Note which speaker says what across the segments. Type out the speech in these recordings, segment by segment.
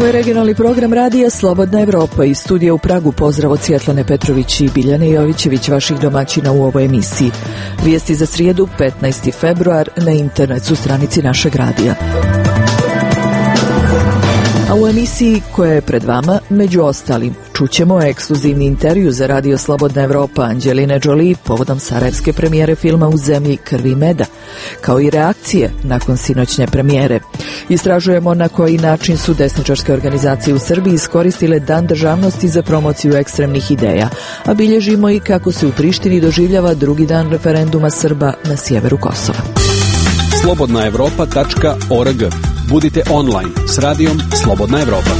Speaker 1: je regionalni program radija Slobodna Evropa. Iz studija u Pragu pozdrav od Svjetlane Petrović i Biljane Jovićević, vaših domaćina u ovoj emisiji. Vijesti za srijedu, 15. februar, na internet su stranici našeg radija. A u emisiji koja je pred vama, među ostalim, čućemo ekskluzivni intervju za radio Slobodna Evropa Anđeline Jolie povodom sarajevske premijere filma U zemlji krvi i meda, kao i reakcije nakon sinoćnje premijere. Istražujemo na koji način su desničarske organizacije u Srbiji iskoristile Dan državnosti za promociju ekstremnih ideja, a bilježimo i kako se u Prištini doživljava drugi dan referenduma Srba na sjeveru Kosova.
Speaker 2: slobodnaevropa.org. Budite online s radijom Slobodna Evropa.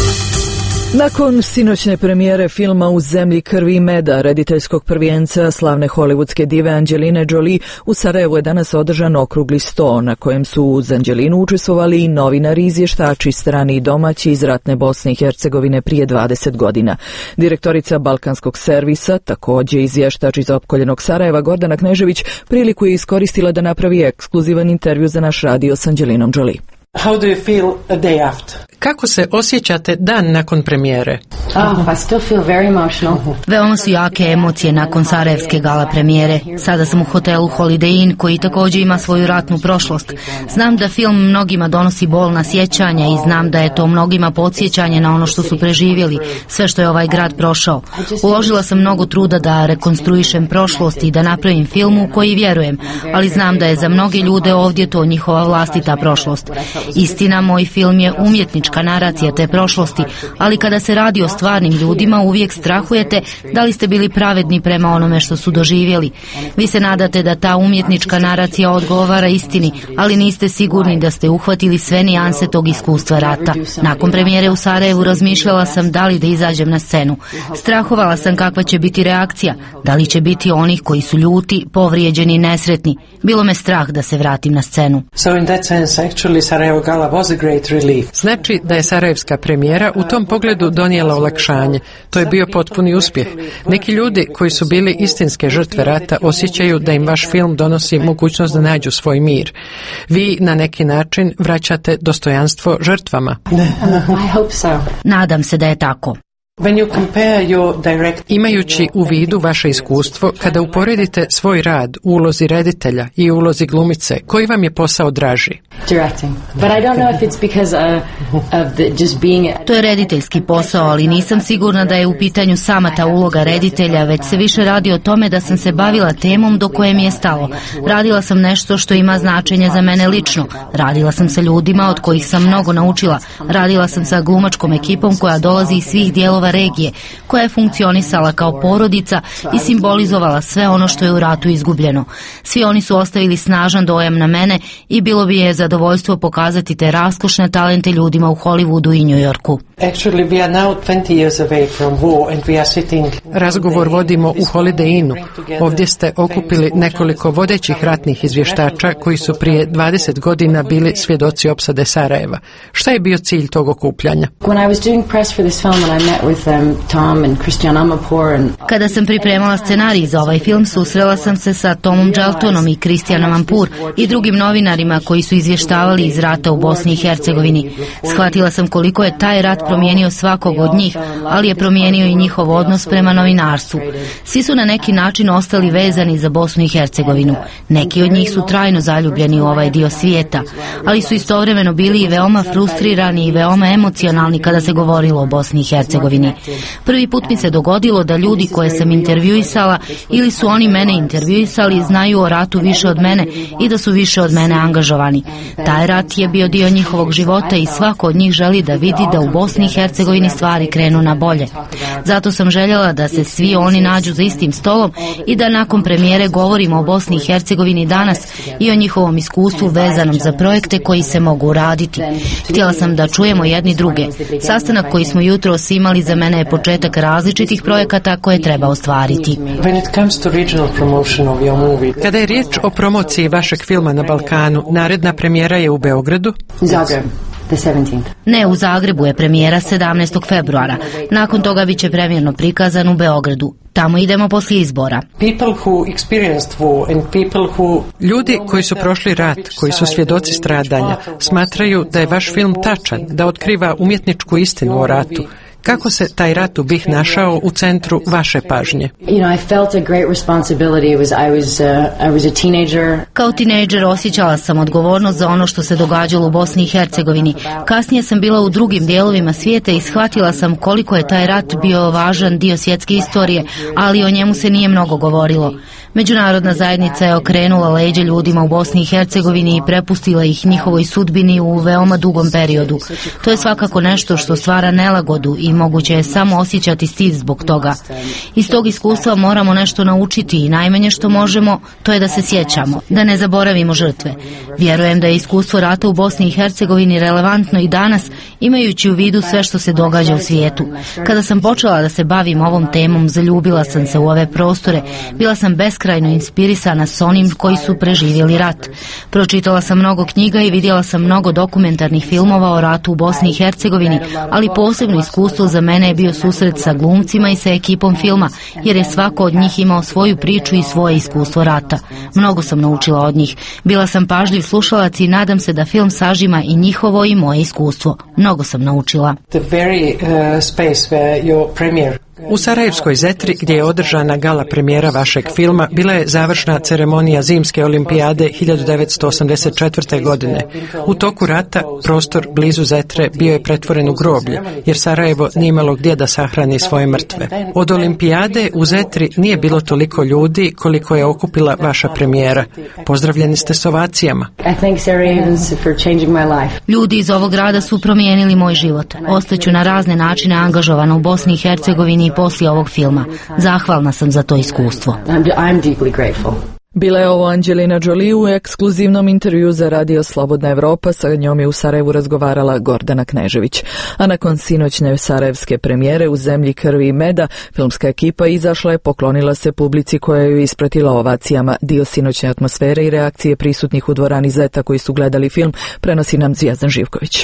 Speaker 1: Nakon sinoćne premijere filma U zemlji krvi i meda, rediteljskog prvijenca slavne hollywoodske dive Anđeline Jolie, u Sarajevu je danas održan okrugli sto, na kojem su uz Anđelinu učestvovali i novinari, izvještači, strani i domaći iz ratne Bosne i Hercegovine prije 20 godina. Direktorica Balkanskog servisa, također izvještač iz opkoljenog Sarajeva, Gordana Knežević, priliku je iskoristila da napravi ekskluzivan intervju za naš radio s Anđelinom Jolie.
Speaker 3: How do you feel a day after?
Speaker 4: Kako se osjećate dan nakon premijere?
Speaker 5: I still feel very emotional.
Speaker 6: Veoma su jake emocije nakon sarajevske gala premijere. Sada sam u hotelu Holiday Inn, koji također ima svoju ratnu prošlost. Znam da film mnogima donosi bolna sjećanja i znam da je to mnogima podsjećanje na ono što su preživjeli, sve što je ovaj grad prošao. Uložila sam mnogo truda da rekonstruišem prošlost i da napravim film u koji vjerujem, ali znam da je za mnoge ljude ovdje to njihova vlastita prošlost. Istina, moj film je umjetnička naracija te prošlosti, ali kada se radi o stvarnim ljudima uvijek strahujete da li ste bili pravedni prema onome što su doživjeli. Vi se nadate da ta umjetnička naracija odgovara istini, ali niste sigurni da ste uhvatili sve nijanse tog iskustva rata. Nakon premijere u Sarajevu razmišljala sam da li da izađem na scenu. Strahovala sam kakva će biti reakcija, da li će biti onih koji su ljuti, povrijeđeni i nesretni. Bilo me strah da se vratim na scenu.
Speaker 3: So in that sense, actually Sarajevo Gala was a great relief.
Speaker 4: Znači da je sarajevska premijera u tom pogledu donijela olakšanje. To je bio potpuni uspjeh. Neki ljudi koji su bili istinske žrtve rata osjećaju da im vaš film donosi mogućnost da nađu svoj mir. Vi na neki način vraćate dostojanstvo žrtvama.
Speaker 5: I hope so.
Speaker 6: Nadam se da je tako.
Speaker 3: When you compare your direct...
Speaker 4: Imajući u vidu vaše iskustvo, kada uporedite svoj rad u ulozi reditelja i u ulozi glumice, koji vam je posao draži?
Speaker 5: Directing. But I don't know if it's because of the just being...
Speaker 6: To je rediteljski posao, ali nisam sigurna da je u pitanju sama ta uloga reditelja, već se više radi o tome da sam se bavila temom do koje mi je stalo. Radila sam nešto što ima značenje za mene lično. Radila sam sa ljudima od kojih sam mnogo naučila. Radila sam sa glumačkom ekipom koja dolazi iz svih dijelova regije, koja je funkcionisala kao porodica i simbolizovala sve ono što je u ratu izgubljeno. Svi oni su ostavili snažan dojam na mene i bilo bi je zadovoljstvo pokazati te raskošne talente ljudima u Hollywoodu i New Yorku.
Speaker 3: Actually, we are now 20 years away from war and we are sitting...
Speaker 4: Razgovor vodimo u Holiday Innu. Ovdje ste okupili nekoliko vodećih ratnih izvještača koji su prije 20 godina bili svjedoci opsade Sarajeva. Šta je bio cilj tog okupljanja?
Speaker 5: When I was doing press for this film and I met with Tom and Christian Amanpour and...
Speaker 6: Kada sam pripremala scenarij za ovaj film, susrela sam se sa Tomom Dželtonom i Christian Amanpour i drugim novinarima koji su izvještavali iz rata u Bosni i Hercegovini. Shvatila sam koliko je taj rat promijenio svakog od njih, ali je promijenio i njihov odnos prema novinarstvu. Svi su na neki način ostali vezani za Bosnu i Hercegovinu. Neki od njih su trajno zaljubljeni u ovaj dio svijeta, ali su istovremeno bili i veoma frustrirani i veoma emocionalni kada se govorilo o Bosni i Hercegovini. Prvi put mi se dogodilo da ljudi koje sam intervjuisala ili su oni mene intervjuisali znaju o ratu više od mene i da su više od mene angažovani. Taj rat je bio dio njihovog života i svako od njih želi da vidi da u Bosni i Hercegovini stvari krenu na bolje. Zato sam željela da se svi oni nađu za istim stolom i da nakon premijere govorimo o Bosni i Hercegovini danas i o njihovom iskustvu vezanom za projekte koji se mogu raditi. Htjela sam da čujemo jedni druge. Sastanak koji smo jutros imali za mene je početak različitih projekata koje treba ostvariti.
Speaker 4: Kada je riječ o promociji vašeg filma na Balkanu, naredna premijera je u Beogradu?
Speaker 5: Zagreb. The 17th.
Speaker 6: Ne, u Zagrebu je premijera 17. februara. Nakon toga bit će premijerno prikazan u Beogradu. Tamo idemo poslije izbora.
Speaker 4: Ljudi koji su prošli rat, koji su svjedoci stradanja, smatraju da je vaš film tačan, da otkriva umjetničku istinu o ratu. Kako se taj rat u BiH našao u centru vaše pažnje?
Speaker 6: Kao tinejdžer osjećala sam odgovornost za ono što se događalo u Bosni i Hercegovini. Kasnije sam bila u drugim dijelovima svijeta i shvatila sam koliko je taj rat bio važan dio svjetske istorije, ali o njemu se nije mnogo govorilo. Međunarodna zajednica je okrenula leđe ljudima u Bosni i Hercegovini i prepustila ih njihovoj sudbini u veoma dugom periodu. To je svakako nešto što stvara nelagodu i moguće je samo osjećati stid zbog toga. Iz tog iskustva moramo nešto naučiti i najmanje što možemo to je da se sjećamo, da ne zaboravimo žrtve. Vjerujem da je iskustvo rata u Bosni i Hercegovini relevantno i danas, imajući u vidu sve što se događa u svijetu. Kada sam počela da se bavim ovom temom, zaljubila sam se u ove prostore, bila sam beskrajno inspirisana s onim koji su preživjeli rat. Pročitala sam mnogo knjiga i vidjela sam mnogo dokumentarnih filmova o ratu u Bosni i Hercegovini, ali posebno iskustvo za mene je bio susret sa glumcima i sa ekipom filma, jer je svako od njih imao svoju priču i svoje iskustvo rata. Mnogo sam naučila od njih. Bila sam pažljiv slušalac i nadam se da film sažima i njihovo i moje iskustvo. Mnogo sam naučila.
Speaker 4: U Sarajevskoj Zetri, gdje je održana gala premijera vašeg filma, bila je završna ceremonija Zimske olimpijade 1984. godine. U toku rata prostor blizu Zetre bio je pretvoren u groblje, jer Sarajevo nije imalo gdje da sahrani svoje mrtve. Od olimpijade u Zetri nije bilo toliko ljudi koliko je okupila vaša premijera. Pozdravljeni ste s ovacijama.
Speaker 6: Ljudi iz ovog grada su promijenili moj život. Ostaću na razne načine angažovana u Bosni i Hercegovini i poslije ovog filma. Zahvalna sam za to iskustvo.
Speaker 5: I'm deeply grateful.
Speaker 1: Bila je ovo Angelina Jolie u ekskluzivnom intervju za Radio Slobodna Evropa, sa njom je u Sarajevu razgovarala Gordana Knežević. A nakon sinoćne sarajevske premijere U zemlji krvi i meda, filmska ekipa izašla je, poklonila se publici koja ju ispratila ovacijama. Dio sinoćne atmosfere i reakcije prisutnih u dvorani Zeta koji su gledali film prenosi nam Zvijezdan Živković.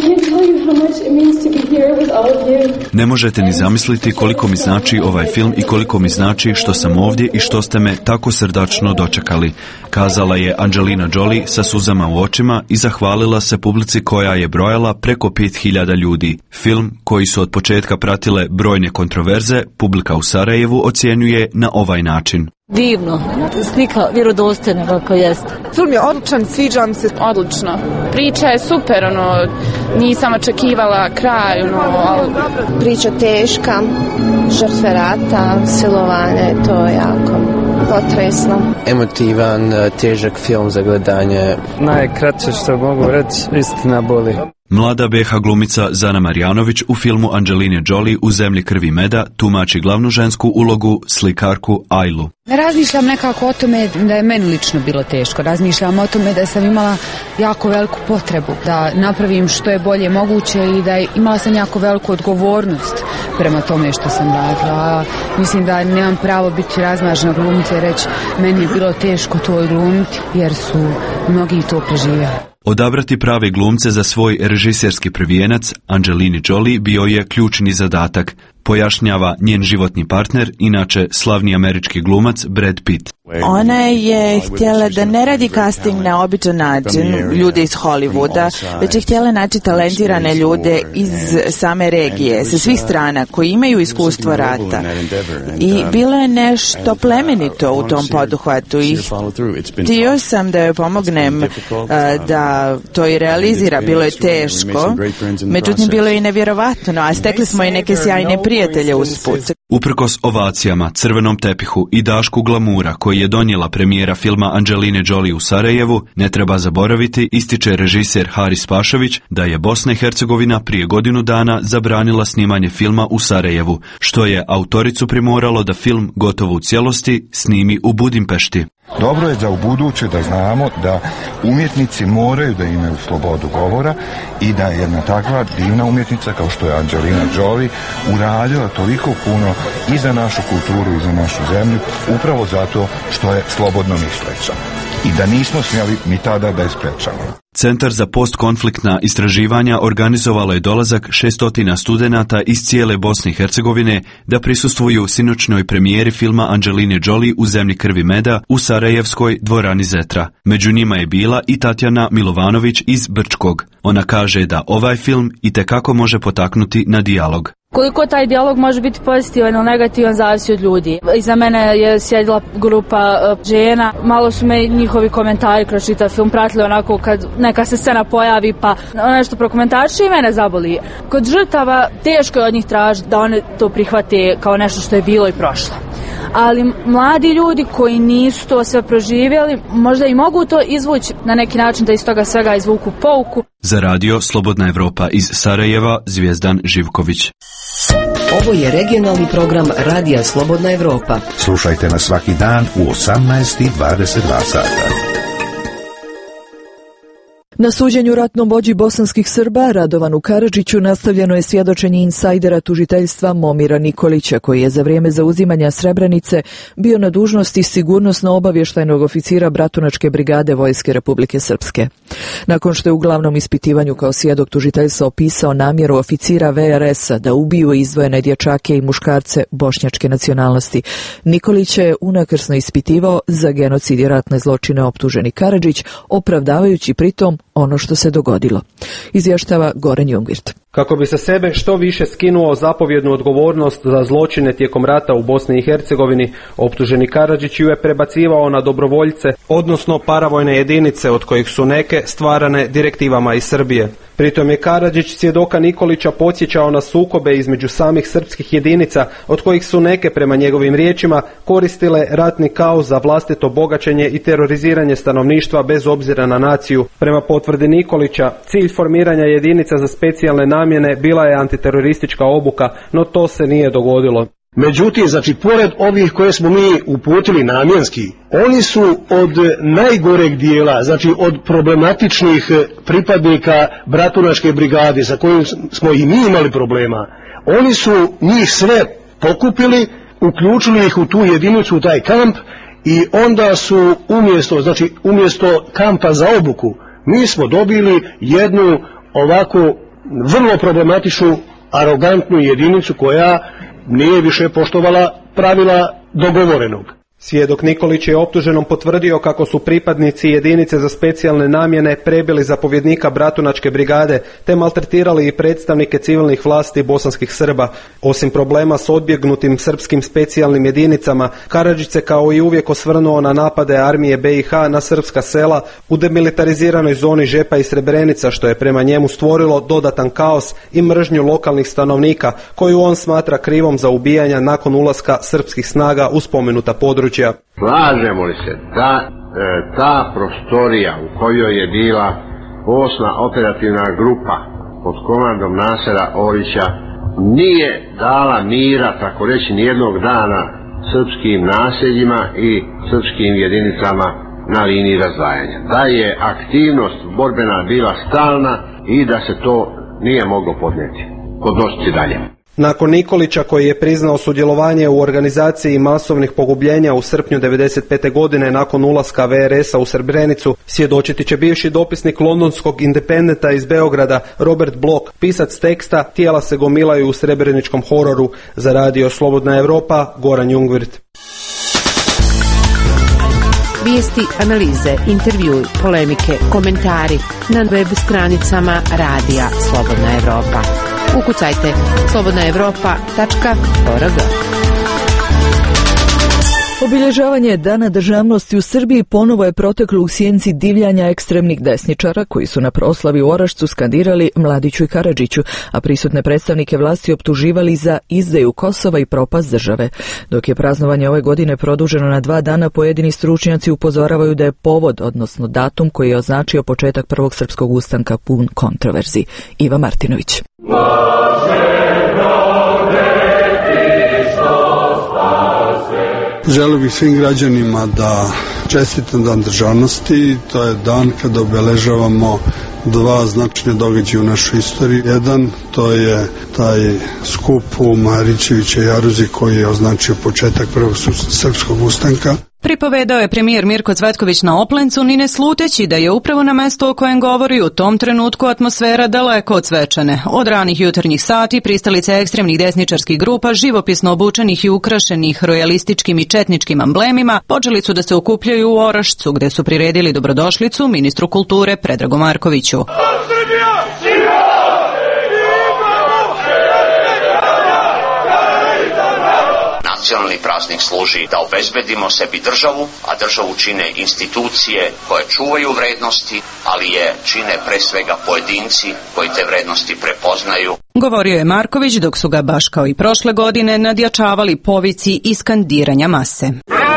Speaker 7: Ne možete ni zamisliti koliko mi znači ovaj film i koliko mi znači što sam ovdje i što ste me tako srdačno dočekali, kazala je Angelina Jolie sa suzama u očima i zahvalila se publici koja je brojala preko 5000 ljudi. Film, koji su od početka pratile brojne kontroverze, publika u Sarajevu ocjenjuje na ovaj način.
Speaker 8: Divno, slika vjerodostojna kako jeste.
Speaker 9: Film je odličan, sviđa mi se.
Speaker 10: Odlično. Priča je super, nisam očekivala kraj, ali...
Speaker 9: Priča teška, žrtve rata, silovanje, to je jako potresno.
Speaker 11: Emotivan, težak film za gledanje.
Speaker 12: Najkraće što mogu reći, istina boli.
Speaker 7: Mlada BiH glumica Zana Marjanović u filmu Angeline Jolie U zemlji krvi i meda tumači glavnu žensku ulogu, slikarku Ajlu.
Speaker 13: Razmišljam nekako o tome da je meni lično bilo teško. Razmišljam o tome da sam imala jako veliku potrebu da napravim što je bolje moguće i da imala sam jako veliku odgovornost prema tome što sam radila. Mislim da nemam pravo biti razmažena glumica i reći meni je bilo teško to glumiti jer su mnogi to preživjeli.
Speaker 7: Odabrati prave glumce za svoj režiserski prvijenac Angelini Jolie bio je ključni zadatak, pojašnjava njen životni partner, inače slavni američki glumac Brad Pitt.
Speaker 14: Ona je htjela da ne radi casting na običan način ljude iz Hollywooda, već je htjela naći talentirane ljude iz same regije, sa svih strana, koji imaju iskustvo rata. I bilo je nešto plemenito u tom poduhvatu i htio sam da joj pomognem da to i realizira. Bilo je teško, međutim bilo je i nevjerovatno, a stekli smo i neke sjajne prijatelje usput.
Speaker 7: Uprkos ovacijama, crvenom tepihu i dašku glamura koji je donijela premijera filma Angeline Jolie u Sarajevu, ne treba zaboraviti, ističe režiser Haris Pašović, da je Bosna i Hercegovina prije godinu dana zabranila snimanje filma u Sarajevu, što je autoricu primoralo da film gotovo u cijelosti snimi u Budimpešti.
Speaker 15: Dobro je za ubuduće da znamo da umjetnici moraju da imaju slobodu govora i da je jedna takva divna umjetnica kao što je Angelina Jolie uradila toliko puno i za našu kulturu i za našu zemlju, upravo zato što je slobodno misleća. I da nismo smjeli ni tada da je sprečamo.
Speaker 7: Centar za postkonfliktna istraživanja organizovalo je dolazak 600 studenata iz cijele Bosne i Hercegovine da prisustvuju sinoćnoj premijeri filma Angeline Jolie U zemlji krvi i meda u Sarajevskoj dvorani Zetra. Među njima je bila i Tatjana Milovanović iz Brčkog. Ona kaže da ovaj film itekako može potaknuti na dijalog.
Speaker 8: Koliko taj dijalog može biti pozitivan ili negativan zavisi od ljudi. Iza mene je sjedila grupa žena, malo su me njihovi komentari kroz čitav film pratili onako kad neka se scena pojavi pa nešto prokomentariše i mene zaboli. Kod žrtava teško je od njih tražiti da one to prihvate kao nešto što je bilo i prošlo. Ali mladi ljudi koji nisu to sve proživjeli možda i mogu to izvući na neki način da iz toga svega izvuku pouku.
Speaker 7: Za radio Slobodna Evropa iz Sarajeva, Zvijezdan Živković.
Speaker 16: Ovo je regionalni program Radija Slobodna Evropa.
Speaker 17: Slušajte nas svaki dan u 18:22 sata.
Speaker 1: Na suđenju ratnom vođi bosanskih Srba Radovanu Karadžiću nastavljeno je svjedočenje insajdera tužiteljstva Momira Nikolića, koji je za vrijeme zauzimanja Srebrenice bio na dužnosti sigurnosno-obavještajnog oficira Bratunačke brigade Vojske Republike Srpske. Nakon što je u glavnom ispitivanju kao svjedok tužiteljstva opisao namjeru oficira VRS-a da ubiju izdvojene dječake i muškarce bošnjačke nacionalnosti, Nikolić je unakrsno ispitivao za genocid i ratne zločine optuženi Karadžić, opravdavajući pritom ono što se dogodilo. Izvještava Goran Jungvirt.
Speaker 18: Kako bi sa sebe što više skinuo zapovjednu odgovornost za zločine tijekom rata u Bosni i Hercegovini, optuženi Karadžić ju je prebacivao na dobrovoljce, odnosno paravojne jedinice od kojih su neke stvarane direktivama iz Srbije. Pritom je Karadžić svjedoka Nikolića podsjećao na sukobe između samih srpskih jedinica, od kojih su neke, prema njegovim riječima, koristile ratni kaos za vlastito bogaćenje i teroriziranje stanovništva bez obzira na naciju. Prema potvrdi Nikolića, cilj formiranja jedinica za specijalne namjene bila je antiteroristička obuka, no to se nije dogodilo.
Speaker 19: Međutim, znači, pored ovih koje smo mi uputili namjenski, oni su od najgoreg dijela, znači od problematičnih pripadnika Bratunačke brigade, sa kojim smo i mi imali problema, oni su njih sve pokupili, uključili ih u tu jedinicu, u taj kamp, i onda su umjesto kampa za obuku, mi smo dobili jednu ovako vrlo problematičnu, arogantnu jedinicu koja nije više poštovala pravila dogovorenog.
Speaker 18: Svjedok Nikolić je optuženom potvrdio kako su pripadnici jedinice za specijalne namjene prebili zapovjednika Bratunačke brigade te maltretirali i predstavnike civilnih vlasti bosanskih Srba. Osim problema s odbjegnutim srpskim specijalnim jedinicama, Karadžić se kao i uvijek osvrnuo na napade armije BiH na srpska sela u demilitariziranoj zoni Žepa i Srebrenica, što je prema njemu stvorilo dodatan kaos i mržnju lokalnih stanovnika, koju on smatra krivom za ubijanja nakon ulaska srpskih snaga u spomenuta područja.
Speaker 20: Slažemo li se da ta prostorija u kojoj je bila 8. operativna grupa pod komandom Nasera Orića nije dala mira, tako reći, nijednog dana srpskim naseljima i srpskim jedinicama na liniji razdvajanja. Da je aktivnost borbena bila stalna i da se to nije moglo podnositi dalje.
Speaker 18: Nakon Nikolića, koji je priznao sudjelovanje u organizaciji masovnih pogubljenja u srpnju 1995. godine nakon ulaska VRS-a u Srebrenicu, svjedočiti će bivši dopisnik londonskog Independenta iz Beograda Robert Block, pisac teksta Tijela se gomilaju u srebreničkom hororu. Za radio Slobodna Evropa, Goran Jungvirt.
Speaker 21: Vijesti, analize, intervjui, polemike, komentari na web stranicama Radija Slobodna Evropa. Ukucajte slobodnaevropa.org.
Speaker 1: Obilježavanje Dana državnosti u Srbiji ponovo je proteklo u sjenci divljanja ekstremnih desničara koji su na proslavi u Orašcu skandirali Mladiću i Karadžiću, a prisutne predstavnike vlasti optuživali za izdaju Kosova i propast države. Dok je praznovanje ove godine produženo na 2 dana, pojedini stručnjaci upozoravaju da je povod, odnosno datum koji je označio početak prvog srpskog ustanka, pun kontroverzi. Iva Martinović.
Speaker 22: Želio bih svim građanima da čestitam Dan državnosti. To je dan kada obeležavamo 2 značajne događaja u našoj istoriji. Jedan, to je taj skup u Marićevićoj jaruzi koji je označio početak prvog srpskog ustanka.
Speaker 2: Pripovedao je premijer Mirko Cvetković na Oplencu, ni ne sluteći da je upravo na mesto o kojem govori u tom trenutku atmosfera daleko od svečane. Od ranih jutarnjih sati pristalice ekstremnih desničarskih grupa, živopisno obučenih i ukrašenih rojalističkim i četničkim amblemima, počeli su da se okupljaju u Orašcu, gde su priredili dobrodošlicu ministru kulture Predragu Markoviću.
Speaker 3: Nacionalni praznik služi da obezbedimo sebi državu, a državu čine institucije koje čuvaju vrednosti, ali je čine pre svega pojedinci koji te vrednosti prepoznaju.
Speaker 2: Govorio je Marković dok su ga baš kao i prošle godine nadjačavali povici i skandiranja mase.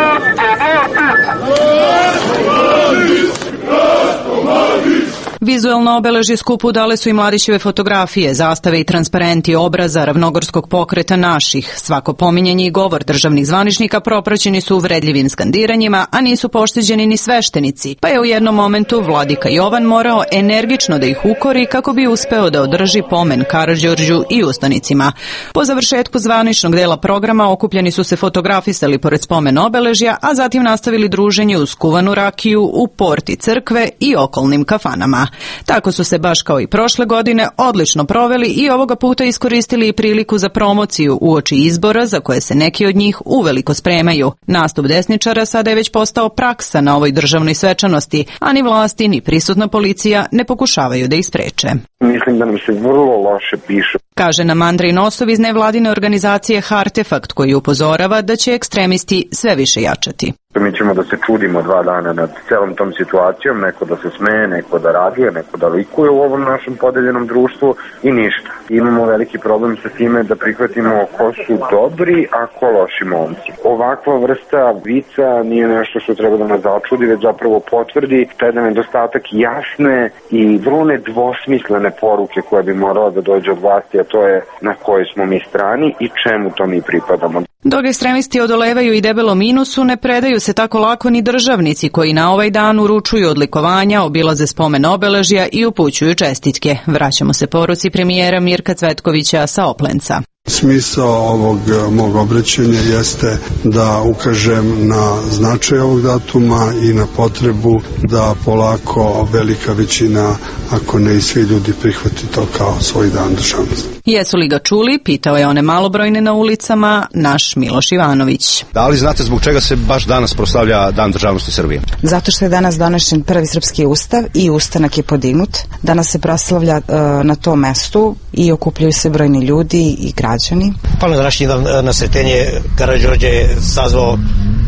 Speaker 2: Vizuelno obeležje skupu dale su i Mladićeve fotografije, zastave i transparenti obraza Ravnogorskog pokreta naših. Svako pominjanje i govor državnih zvaničnika propraćeni su uvredljivim skandiranjima, a nisu pošteđeni ni sveštenici, pa je u jednom momentu vladika Jovan morao energično da ih ukori kako bi uspeo da održi pomen Karađorđu i ustanicima. Po završetku zvaničnog dela programa okupljeni su se fotografisali pored spomen obeležja, a zatim nastavili druženje uz kuvanu rakiju u porti crkve i okolnim kafanama. Tako su se baš kao i prošle godine odlično proveli i ovoga puta iskoristili i priliku za promociju uoči izbora za koje se neki od njih uveliko spremaju. Nastup desničara sada je već postao praksa na ovoj državnoj svečanosti, a ni vlasti ni prisutna policija ne pokušavaju da ih spreče.
Speaker 23: Mislim da nam se vrlo loše piše,
Speaker 2: kaže nam Andrej Nosov iz nevladine organizacije Hartefakt, koji upozorava da će ekstremisti sve više jačati.
Speaker 23: Mi ćemo da se čudimo 2 dana nad celom tom situacijom, neko da se smeje, neko da raduje, neko da likuje u ovom našem podeljenom društvu i ništa. Imamo veliki problem sa time da prihvatimo ko su dobri, a ko loši momci. Ovakva vrsta vica nije nešto što treba da nas začudi, već zapravo potvrdi taj nedostatak jasne i vrlo nedvosmislene poruke koja bi morala da dođe od vlasti, a to je na kojoj smo mi strani i čemu to mi pripadamo.
Speaker 2: Dok ekstremisti odolevaju i debelom minusu, ne predaju se tako lako ni državnici koji na ovaj dan uručuju odlikovanja, obilaze spomen obeležja i upućuju čestitke. Vraćamo se poruci premijera Mirka Cvetkovića sa Oplenca.
Speaker 22: Smisao ovog mog obraćanja jeste da ukažem na značaj ovog datuma i na potrebu da polako velika većina, ako ne i svi ljudi, prihvati to kao svoj dan državnosti.
Speaker 2: Jesu li ga čuli? Pitao je one malobrojne na ulicama naš Miloš Ivanović.
Speaker 24: Da li znate zbog čega se baš danas proslavlja Dan državnosti Srbije?
Speaker 25: Zato što je danas donešen prvi srpski ustav i ustanak je podignut. Danas se proslavlja na tom mestu i okupljaju se brojni ljudi i građani.
Speaker 26: Pa na današnji dan na Sretenje Karađorđe je sazvao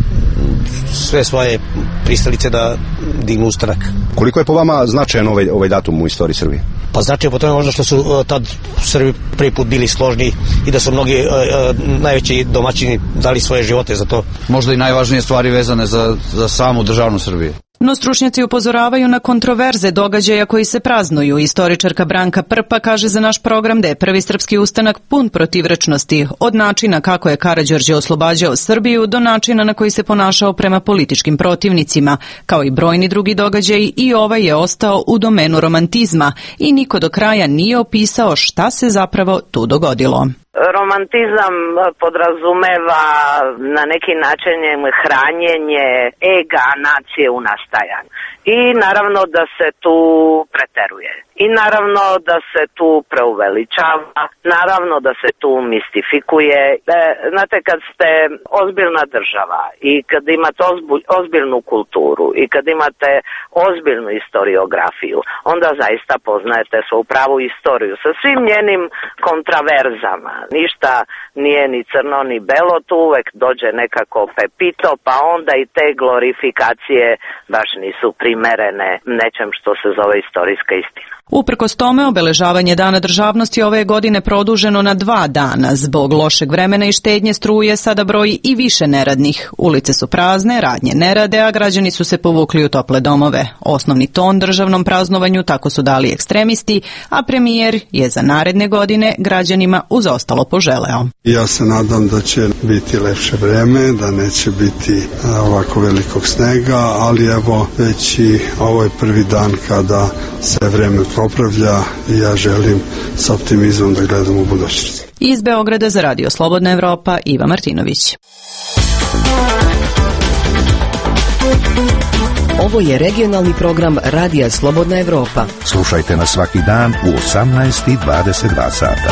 Speaker 26: sve svoje pristalice da dignu ustanak.
Speaker 24: Koliko je po vama značajan ovaj datum u istoriji Srbije?
Speaker 26: Pa značajan po tome možda što su tad Srbi prvi put bili složni i da su mnogi najveći domaćini dali svoje živote za to.
Speaker 27: Možda i najvažnije stvari vezane za samu državnu Srbiju.
Speaker 2: No stručnjaci upozoravaju na kontroverze događaja koji se praznuju. Istoričarka Branka Prpa kaže za naš program da je prvi srpski ustanak pun protivrečnosti, od načina kako je Karađorđe oslobađao Srbiju do načina na koji se ponašao prema političkim protivnicima. Kao i brojni drugi događaji, i ovaj je ostao u domenu romantizma i niko do kraja nije opisao šta se zapravo tu dogodilo.
Speaker 28: Romantizam podrazumeva na neki način hranjenje ega nacije u nastajanju. I naravno da se tu preteruje. I naravno da se tu preuveličava, naravno da se tu mistifikuje. Znate, kad ste ozbiljna država i kad imate ozbiljnu kulturu i kad imate ozbiljnu historiografiju, onda zaista poznajete svoju pravu istoriju sa svim njenim kontraverzama. Ništa nije ni crno ni belo, tu uvek dođe nekako pepito, pa onda i te glorifikacije baš nisu primerene nečem što se zove istorijska istina.
Speaker 2: Uprkos tome, obeležavanje Dana državnosti ove godine produženo na 2 dana. Zbog lošeg vremena i štednje struje sada broji i više neradnih. Ulice su prazne, radnje ne rade, a građani su se povukli u tople domove. Osnovni ton državnom praznovanju tako su dali ekstremisti, a premijer je za naredne godine građanima uz ostalo poželeo.
Speaker 22: Ja se nadam da će biti lepše vreme, da neće biti ovako velikog snega, ali evo već i ovo je prvi dan kada se vreme popravlja i ja želim s optimizmom da gledam u budućnost.
Speaker 2: Iz Beograda za Radio Slobodna Evropa, Iva Martinović.
Speaker 16: Ovo je regionalni program Radija Slobodna Evropa.
Speaker 17: Slušajte nas svaki dan u 18:22 sata.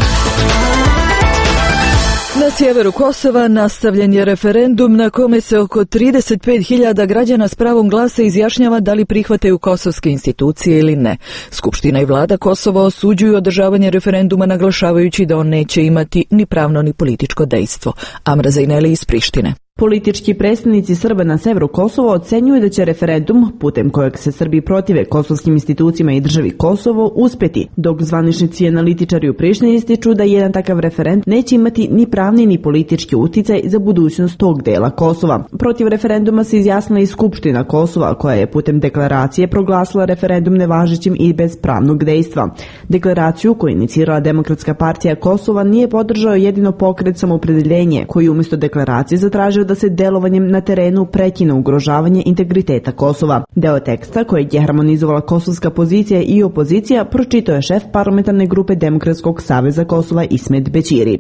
Speaker 1: Na sjeveru Kosova nastavljen je referendum na kome se oko 35.000 građana s pravom glasa izjašnjava da li prihvataju kosovske institucije ili ne. Skupština i vlada Kosova osuđuju održavanje referenduma naglašavajući da on neće imati ni pravno ni političko dejstvo. Amra Zajneli iz Prištine.
Speaker 4: Politički predstavnici Srba na severu Kosova ocenjuju da će referendum, putem kojeg se Srbi protive kosovskim institucijama i državi Kosovo, uspjeti, dok zvaničnici i analitičari u Prištini ističu da jedan takav referendum neće imati ni pravni ni politički uticaj za budućnost tog dela Kosova. Protiv referenduma se izjasnila i Skupština Kosova, koja je putem deklaracije proglasila referendum nevažećim i bez pravnog dejstva. Deklaraciju koju je inicirala Demokratska partija Kosova nije podržao jedino pokret Samoopredeljenje, koji umjesto deklaracije zatražio da se delovanjem na terenu prekine ugrožavanje integriteta Kosova. Deo teksta kojeg je harmonizovala kosovska pozicija i opozicija pročitao je šef parlamentarne grupe Demokratskog saveza Kosova Ismet Bećiri.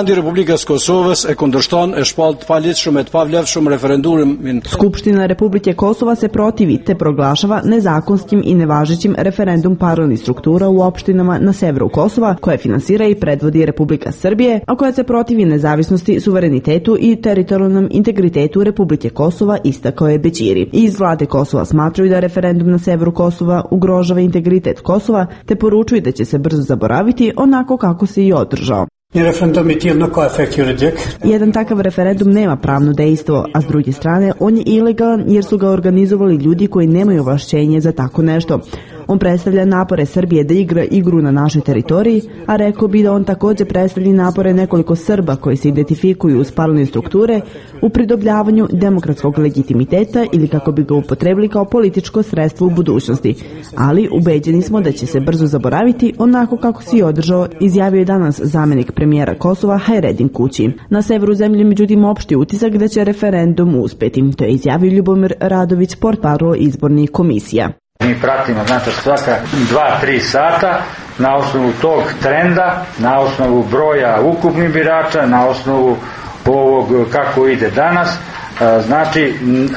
Speaker 4: Skupština Republike Kosova se protivi te proglašava nezakonskim i nevažećim referendum paralelnih struktura u opštinama na severu Kosova, koje finansira i predvodi Republika Srbije, a koja se protivi nezavisnosti, suverenitetu i teritorijalnom integritetu Republike Kosova, istakao je Bećiri. Iz vlade Kosova smatraju da referendum na severu Kosova ugrožava integritet Kosova, te poručuju da će se brzo zaboraviti onako kako se i održao. Jedan takav referendum nema pravno dejstvo, a s druge strane on je ilegalan jer su ga organizovali ljudi koji nemaju ovlašćenje za tako nešto. On predstavlja napore Srbije da igra igru na našoj teritoriji, a rekao bi da on također predstavlja napore nekoliko Srba koji se identifikuju uz paralelne strukture u pridobljavanju demokratskog legitimiteta ili kako bi ga upotrebili kao političko sredstvo u budućnosti. Ali ubeđeni smo da će se brzo zaboraviti onako kako si održao, izjavio je danas zamjenik premijera Kosova Hajredin Kući. Na severu zemlje međutim opšti utisak da će referendum uspjeti. To je izjavio Ljubomir Radović, portparol izbornih komisija.
Speaker 5: Mi pratimo, znači, svaka 2-3 sata na osnovu tog trenda, na osnovu broja ukupnih birača, na osnovu ovog kako ide danas. Znači,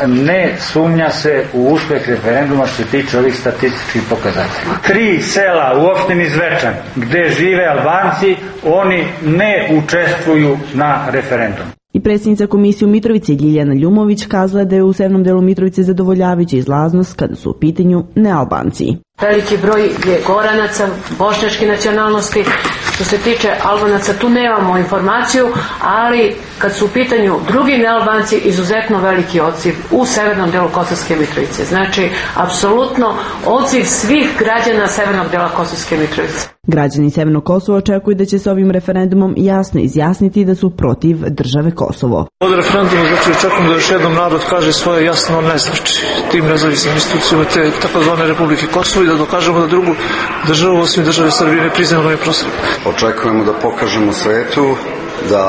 Speaker 5: ne sumnja se u uspjeh referenduma što se tiče ovih statističkih pokazatelja. 3 sela u opštini Zvečan gdje žive Albanci, oni ne učestvuju na referendumu.
Speaker 4: I predsjednica komisije u Mitrovici Ljiljana Ljumović kazala da je u severnom delu Mitrovice zadovoljavajuća izlaznost kada su u pitanju nealbanci.
Speaker 6: Veliki broj je Goranaca, bošnjačke nacionalnosti. Što se tiče Albanaca, tu nemamo informaciju, ali kad su u pitanju drugi nealbanci, izuzetno veliki odziv u severnom delu Kosovske Mitrovice. Znači, apsolutno odziv svih građana severnog dela Kosovske Mitrovice.
Speaker 4: Građani Severnog Kosova očekuju da će se ovim referendumom jasno izjasniti da su protiv države Kosovo.
Speaker 9: Od referenduma znači očekujem da još jednom narod kaže svoje jasno ne znači tim nezavisnim institucijama te takozvane Republike Kosovo i da dokažemo da drugu državu osim države Srbije ne priznaju na ovim prostorima.
Speaker 10: Očekujemo da pokažemo svetu da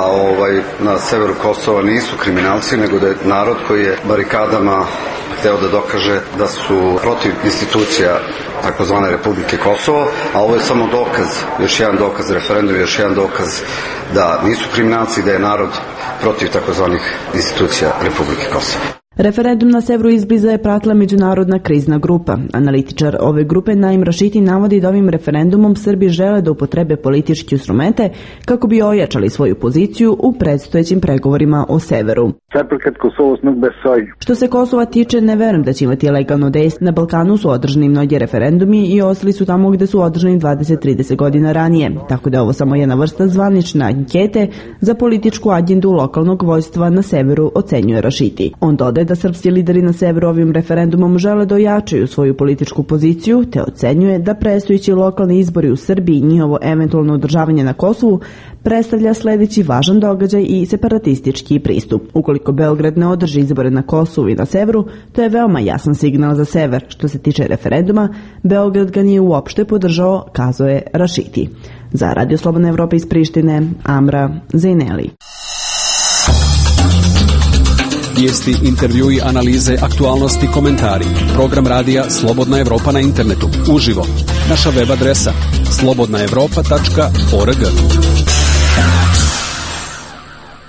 Speaker 10: na severu Kosova nisu kriminalci, nego da je narod koji je barikadama hteo da dokaže da su protiv institucija takozvane Republike Kosovo, a ovo je samo dokaz, još jedan dokaz referenduma, još jedan dokaz da nisu kriminalci, da je narod protiv takozvanih institucija Republike Kosovo.
Speaker 4: Referendum na severu izbliza je pratila međunarodna krizna grupa. Analitičar ove grupe Naim Rašiti navodi da ovim referendumom Srbi žele da upotrebe političke instrumente kako bi ojačali svoju poziciju u predstojećim pregovorima o severu. Što se Kosova tiče, ne verujem da će imati legalno dejstvo. Na Balkanu su održani mnogi referendumi i ostali su tamo gde su održani 20-30 godina ranije, tako da je ovo samo jedna vrsta zvanične ankete za političku agendu lokalnog vojstva na severu, ocenjuje Rašiti. On dodaje da srpski lideri na severu ovim referendumom žele da ojačaju svoju političku poziciju, te ocenjuje da predstojeći lokalni izbori u Srbiji i njihovo eventualno održavanje na Kosovu predstavlja sljedeći važan događaj i separatistički pristup. Ukoliko Beograd ne održi izbore na Kosovu i na severu, to je veoma jasan signal za sever. Što se tiče referenduma, Beograd ga nije uopšte podržao, kazao je Rašiti. Za Radio Slobodna Evropa iz Prištine, Amra Zajneli.
Speaker 11: Vijesti, intervjui, analize, aktualnosti, komentari. Program radija Slobodna Evropa na internetu. Uživo. Naša web adresa slobodnaevropa.org.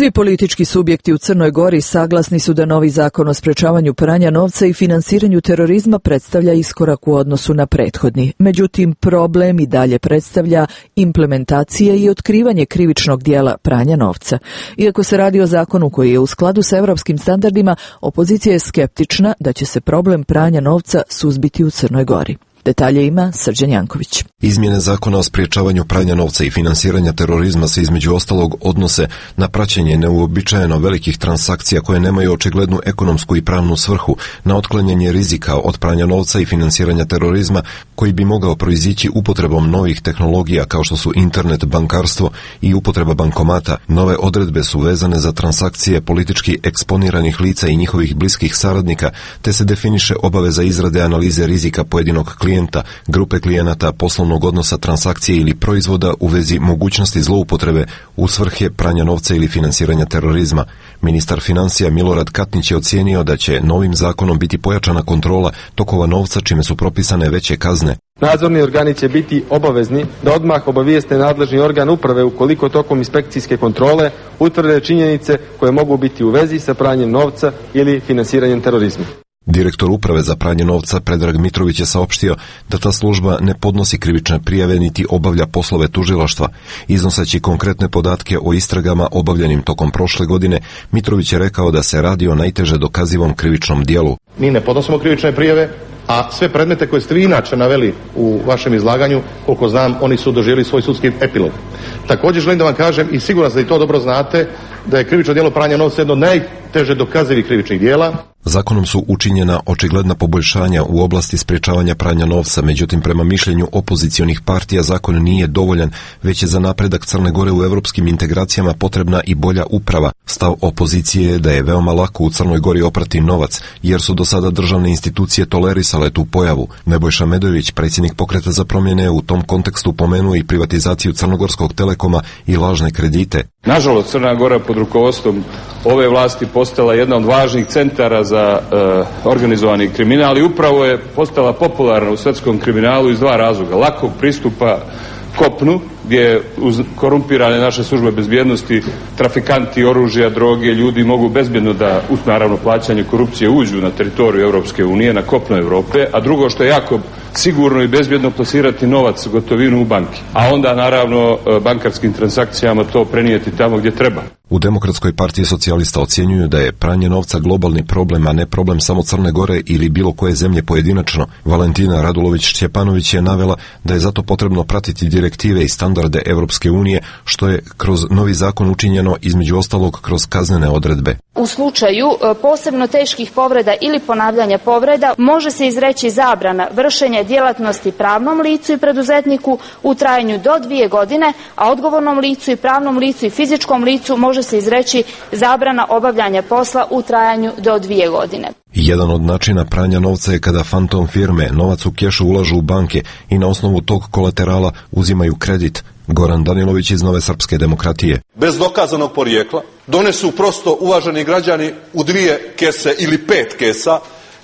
Speaker 1: Svi politički subjekti u Crnoj Gori saglasni su da novi zakon o sprečavanju pranja novca i finansiranju terorizma predstavlja iskorak u odnosu na prethodni. Međutim, problem i dalje predstavlja implementacija i otkrivanje krivičnog dijela pranja novca. Iako se radi o zakonu koji je u skladu sa evropskim standardima, opozicija je skeptična da će se problem pranja novca suzbiti u Crnoj Gori. Detalje ima Srđan Janković.
Speaker 7: Izmjene zakona o sprječavanju pranja novca i finansiranja terorizma se između ostalog odnose na praćenje neuobičajeno velikih transakcija koje nemaju očiglednu ekonomsku i pravnu svrhu, na otklanjanje rizika od pranja novca i finansiranja terorizma koji bi mogao proizići upotrebom novih tehnologija kao što su internet, bankarstvo i upotreba bankomata. Nove odredbe su vezane za transakcije politički eksponiranih lica i njihovih bliskih saradnika, te se definiše obaveza izrade analize rizika pojedinog klijenta, grupe klijenata, poslovnog odnosa, transakcije ili proizvoda u vezi mogućnosti zloupotrebe u svrhe pranja novca ili finansiranja terorizma. Ministar financija Milorad Katnić je ocijenio da će novim zakonom biti pojačana kontrola tokova novca, čime su propisane veće kazne.
Speaker 8: Nadzorni organi će biti obavezni da odmah obavijeste nadležni organ uprave ukoliko tokom inspekcijske kontrole utvrde činjenice koje mogu biti u vezi sa pranjem novca ili finansiranjem terorizma.
Speaker 7: Direktor uprave za pranje novca Predrag Mitrović je saopštio da ta služba ne podnosi krivične prijave niti obavlja poslove tužilaštva. Iznoseći konkretne podatke o istragama obavljenim tokom prošle godine, Mitrović je rekao da se radi o najteže dokazivom krivičnom dijelu.
Speaker 12: Mi ne podnosimo krivične prijave, a sve predmete koje ste vi inače naveli u vašem izlaganju, koliko znam, oni su doživjeli svoj sudski epilog. Također želim da vam kažem, i siguran sam da i to dobro znate, da je krivično djelo pranja novca jedno od najteže dokazivih krivičnih djela.
Speaker 7: Zakonom su učinjena očigledna poboljšanja u oblasti sprječavanja pranja novca, međutim prema mišljenju opozicionih partija zakon nije dovoljan, već je za napredak Crne Gore u evropskim integracijama potrebna i bolja uprava. Stav opozicije je da je veoma lako u Crnoj Gori oprati novac, jer su do sada državne institucije tolerisale tu pojavu. Nebojša Medojević, predsjednik Pokreta za promjene, u tom kontekstu pomenuo i privatizaciju Crnogorskog Telekoma i lažne kredite.
Speaker 13: Nažalost, Crna Gora pod rukovodstvom ove vlasti postala jedna od važnih centara za organizovani kriminal i upravo je postala popularna u svjetskom kriminalu iz dva razloga. Lakog pristupa kopnu, gdje uz korumpirane naše službe bezbjednosti, trafikanti oružja, droge, ljudi mogu bezbjedno da, uz naravno plaćanje korupcije, uđu na teritoriju Europske unije, na kopno Europe, a drugo što je jako sigurno i bezbjedno plasirati novac, gotovinu u banki, a onda naravno bankarskim transakcijama to prenijeti tamo gdje treba.
Speaker 7: U Demokratskoj partiji socijalista ocjenjuju da je pranje novca globalni problem, a ne problem samo Crne Gore ili bilo koje zemlje pojedinačno. Valentina Radulović-Šćepanović je navela da je zato potrebno pratiti direktive i standarde Europske unije, što je kroz novi zakon učinjeno između ostalog kroz kaznene odredbe.
Speaker 14: U slučaju posebno teških povreda ili ponavljanja povreda može se izreći zabrana vršenja djelatnosti pravnom licu i preduzetniku u trajanju do 2 godine, a odgovornom licu i pravnom licu i fizičkom licu može se izreći zabrana obavljanja posla u trajanju do 2 godine.
Speaker 7: Jedan od načina pranja novca je kada fantom firme novac u kešu ulažu u banke i na osnovu tog kolaterala uzimaju kredit. Goran Danilović iz Nove srpske demokratije.
Speaker 15: Bez dokazanog porijekla donesu prosto uvaženi građani u 2 kese ili 5 kesa,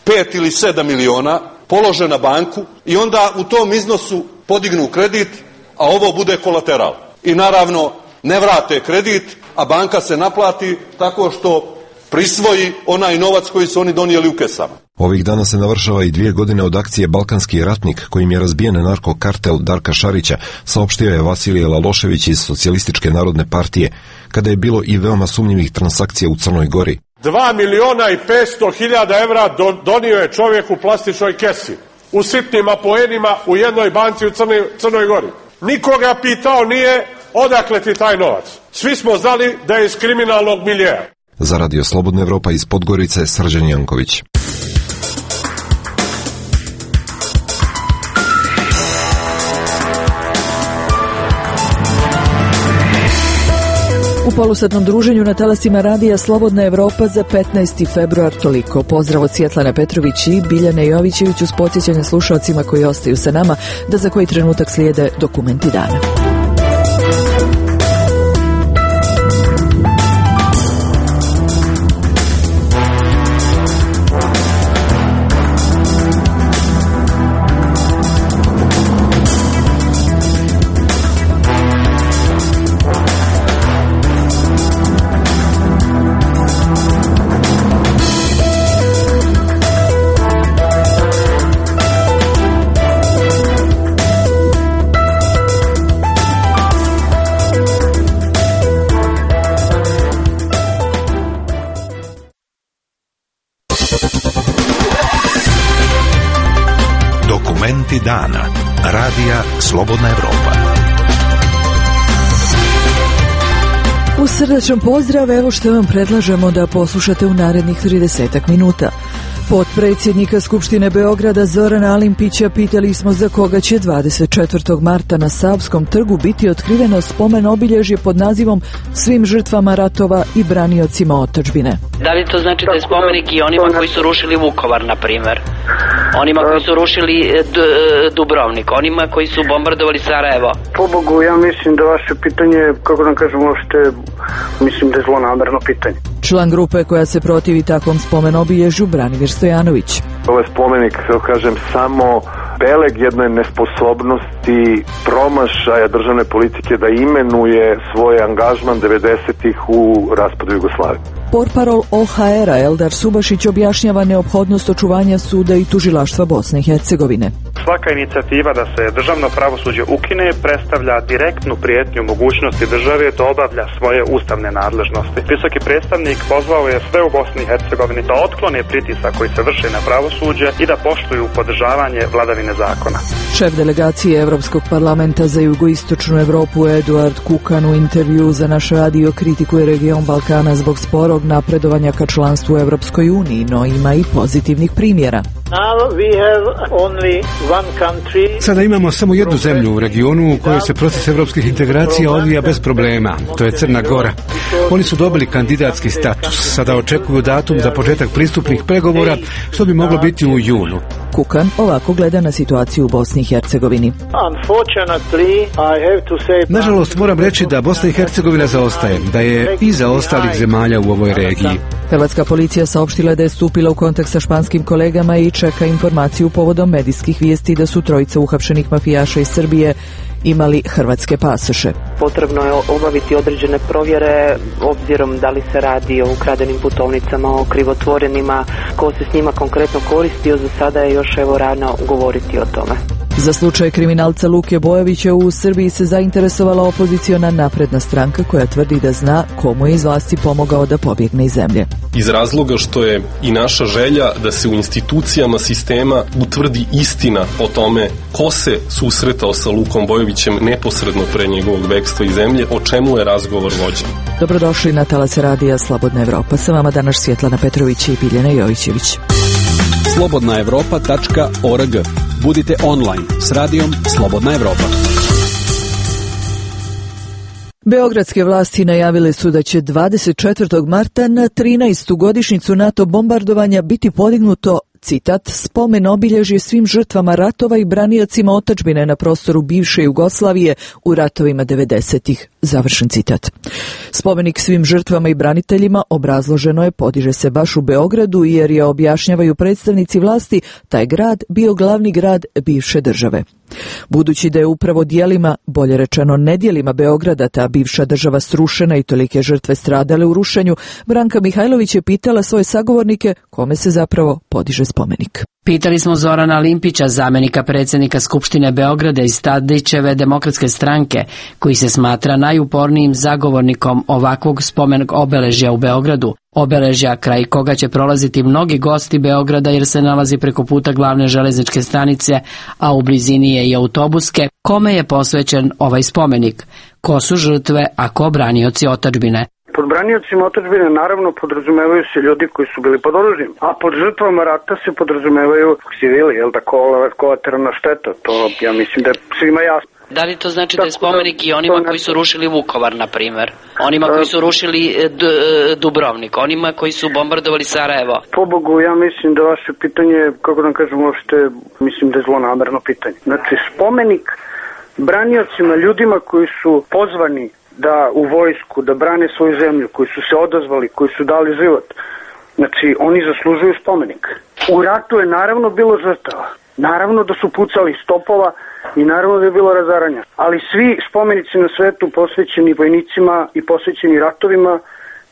Speaker 15: 5 ili 7 miliona, polože na banku i onda u tom iznosu podignu kredit, a ovo bude kolateral. I naravno ne vrate kredit, a banka se naplati tako što prisvoji onaj novac koji su oni donijeli u kesama.
Speaker 7: Ovih dana se navršava i 2 godine od akcije Balkanski ratnik, kojim je razbijen narkokartel Darka Šarića, saopštio je Vasilije Lalošević iz Socijalističke narodne partije, kada je bilo i veoma sumnjivih transakcija u Crnoj Gori.
Speaker 19: 2.500.000 evra donio je čovjek u plastičnoj kesi, u sitnim apoenima u jednoj banci u Crnoj Gori. Nikoga pitao nije odakle ti taj novac. Svi smo znali da je iz kriminalnog miljeja.
Speaker 7: Za Radio Slobodna Evropa iz Podgorice, Srđan Janković.
Speaker 1: U polusatnom druženju na talasima Radija Slobodna Evropa za 15. februar toliko. Pozdrav od Svjetlane Petrović i Biljane Jovićević uz podsjećanje slušalcima koji ostaju sa nama da za koji trenutak slijede dokumenti dana.
Speaker 17: Momenti dana. Radija Slobodna Evropa.
Speaker 1: Uz srdačan pozdrav, evo što vam predlažemo da poslušate u narednih 30 minuta. Potpredsjednika Skupštine Beograda Zorana Alimpića pitali smo za koga će 24. marta na Savskom trgu biti otkriveno spomen obilježje pod nazivom Svim žrtvama ratova i braniocima otadžbine.
Speaker 3: Da li to znači da je spomenik i onima koji su rušili Vukovar, na primjer? Onima koji su rušili Dubrovnik, onima koji su bombardovali Sarajevo?
Speaker 18: Pobogu, ja mislim da vaše pitanje, kako da kažem, uopšte mislim da je zlonamerno pitanje.
Speaker 1: Član grupe koja se protivi takvom spomen obilježju, Branimir Stojanović.
Speaker 20: Ovo je spomenik, kažem, samo beleg jedne nesposobnosti, promašaja državne politike da imenuje svoj angažman 90-ih u raspadu Jugoslavije.
Speaker 1: Portparol OHR-a Eldar Subašić objašnjava neophodnost očuvanja suda i tužilaštva Bosne i Hercegovine.
Speaker 21: Svaka inicijativa da se državno pravosuđe ukine predstavlja direktnu prijetnju mogućnosti države da obavlja svoje ustavne nadležnosti. Visoki predstavnik pozvao je sve u Bosni i Hercegovini da otklone pritisak koji se vrši na pravosuđe i da poštuju podržavanje vladavine zakona.
Speaker 1: Šef delegacije Evropskog parlamenta za jugoistočnu Evropu Eduard Kukan u intervju za naš radio kritikuje region Balkana zbog sporog napredovanja ka članstvu u Evropskoj uniji, no ima i pozitivnih primjera.
Speaker 23: Sada imamo samo jednu zemlju u regionu u kojoj se proces evropskih integracija odvija bez problema. To je Crna Gora. Oni su dobili kandidatski status. Sada očekuju datum za početak pristupnih pregovora, što bi moglo biti u junu.
Speaker 1: Kukan ovako gleda na situaciju u Bosni i Hercegovini.
Speaker 23: Nažalost, moram reći da Bosna i Hercegovina zaostaje, da je iza ostalih zemalja u ovoj regiji.
Speaker 1: Hrvatska policija saopštila da je stupila u kontakt sa španskim kolegama i čeka informaciju povodom medijskih vijesti da su trojica uhapšenih mafijaša iz Srbije imali hrvatske pasoše.
Speaker 24: Potrebno je obaviti određene provjere obzirom da li se radi o ukradenim putovnicama, o krivotvorenima, ko se s njima konkretno koristio, za sada je još rano govoriti o tome.
Speaker 1: Za slučaj kriminalca Luke Bojovića u Srbiji se zainteresovala opoziciona Napredna stranka koja tvrdi da zna komu je iz vlasti pomogao da pobjegne iz zemlje.
Speaker 25: Iz razloga što je i naša želja da se u institucijama sistema utvrdi istina o tome ko se susretao sa Lukom Bojovićem neposredno pre njegovog bekstva iz zemlje, o čemu je razgovor vođen.
Speaker 1: Dobrodošli na talase radija Slobodna Evropa. Sa vama danas Svjetlana Petrović i Biljana Jovićević.
Speaker 11: slobodnaevropa.org. Budite online s radijom Slobodna Evropa.
Speaker 1: Beogradske vlasti najavile su da će 24. marta na 13. godišnjicu NATO bombardovanja biti podignuto, citat, spomen obilježje svim žrtvama ratova i braniocima otadžbine na prostoru bivše Jugoslavije u ratovima 90-ih. Završen citat. Spomenik svim žrtvama i braniteljima, obrazloženo je, podiže se baš u Beogradu jer je, objašnjavaju predstavnici vlasti, taj grad bio glavni grad bivše države. Budući da je upravo dijelima, bolje rečeno nedjelima Beograda, ta bivša država srušena i tolike žrtve stradale u rušenju, Branka Mihajlović je pitala svoje sagovornike kome se zapravo podiže spomenik.
Speaker 3: Pitali smo Zorana Alimpića, zamjenika predsjednika Skupštine Beograda iz Tadićeve demokratske stranke, koji se smatra najupornijim zagovornikom ovakvog spomenog obeležja u Beogradu. Obeležja kraj koga će prolaziti mnogi gosti Beograda jer se nalazi preko puta glavne železničke stanice, a u blizini je i autobuske. Kome je posvećen ovaj spomenik? Ko su žrtve, a ko branioci otadžbine?
Speaker 18: Pod braniocima otadžbine naravno podrazumevaju se ljudi koji su bili pod oružjem, a pod žrtvama rata se podrazumevaju civili, kolateralna šteta, to ja mislim da je svima jasno.
Speaker 3: Da li to znači da je spomenik i onima koji su rušili Vukovar, na primjer? Onima koji su rušili Dubrovnik, onima koji su bombardovali Sarajevo?
Speaker 18: Pobogu, ja mislim da vaše pitanje, kako da kažem, uopšte mislim da je zlonamerno pitanje. Znači, spomenik braniocima, ljudima koji su pozvani da u vojsku, da brane svoju zemlju, koji su se odazvali, koji su dali život. Znači, oni zaslužuju spomenik. U ratu je naravno bilo žrtava. Naravno da su pucali iz topova i naravno da je bilo razaranja. Ali svi spomenici na svetu posvećeni vojnicima i posvećeni ratovima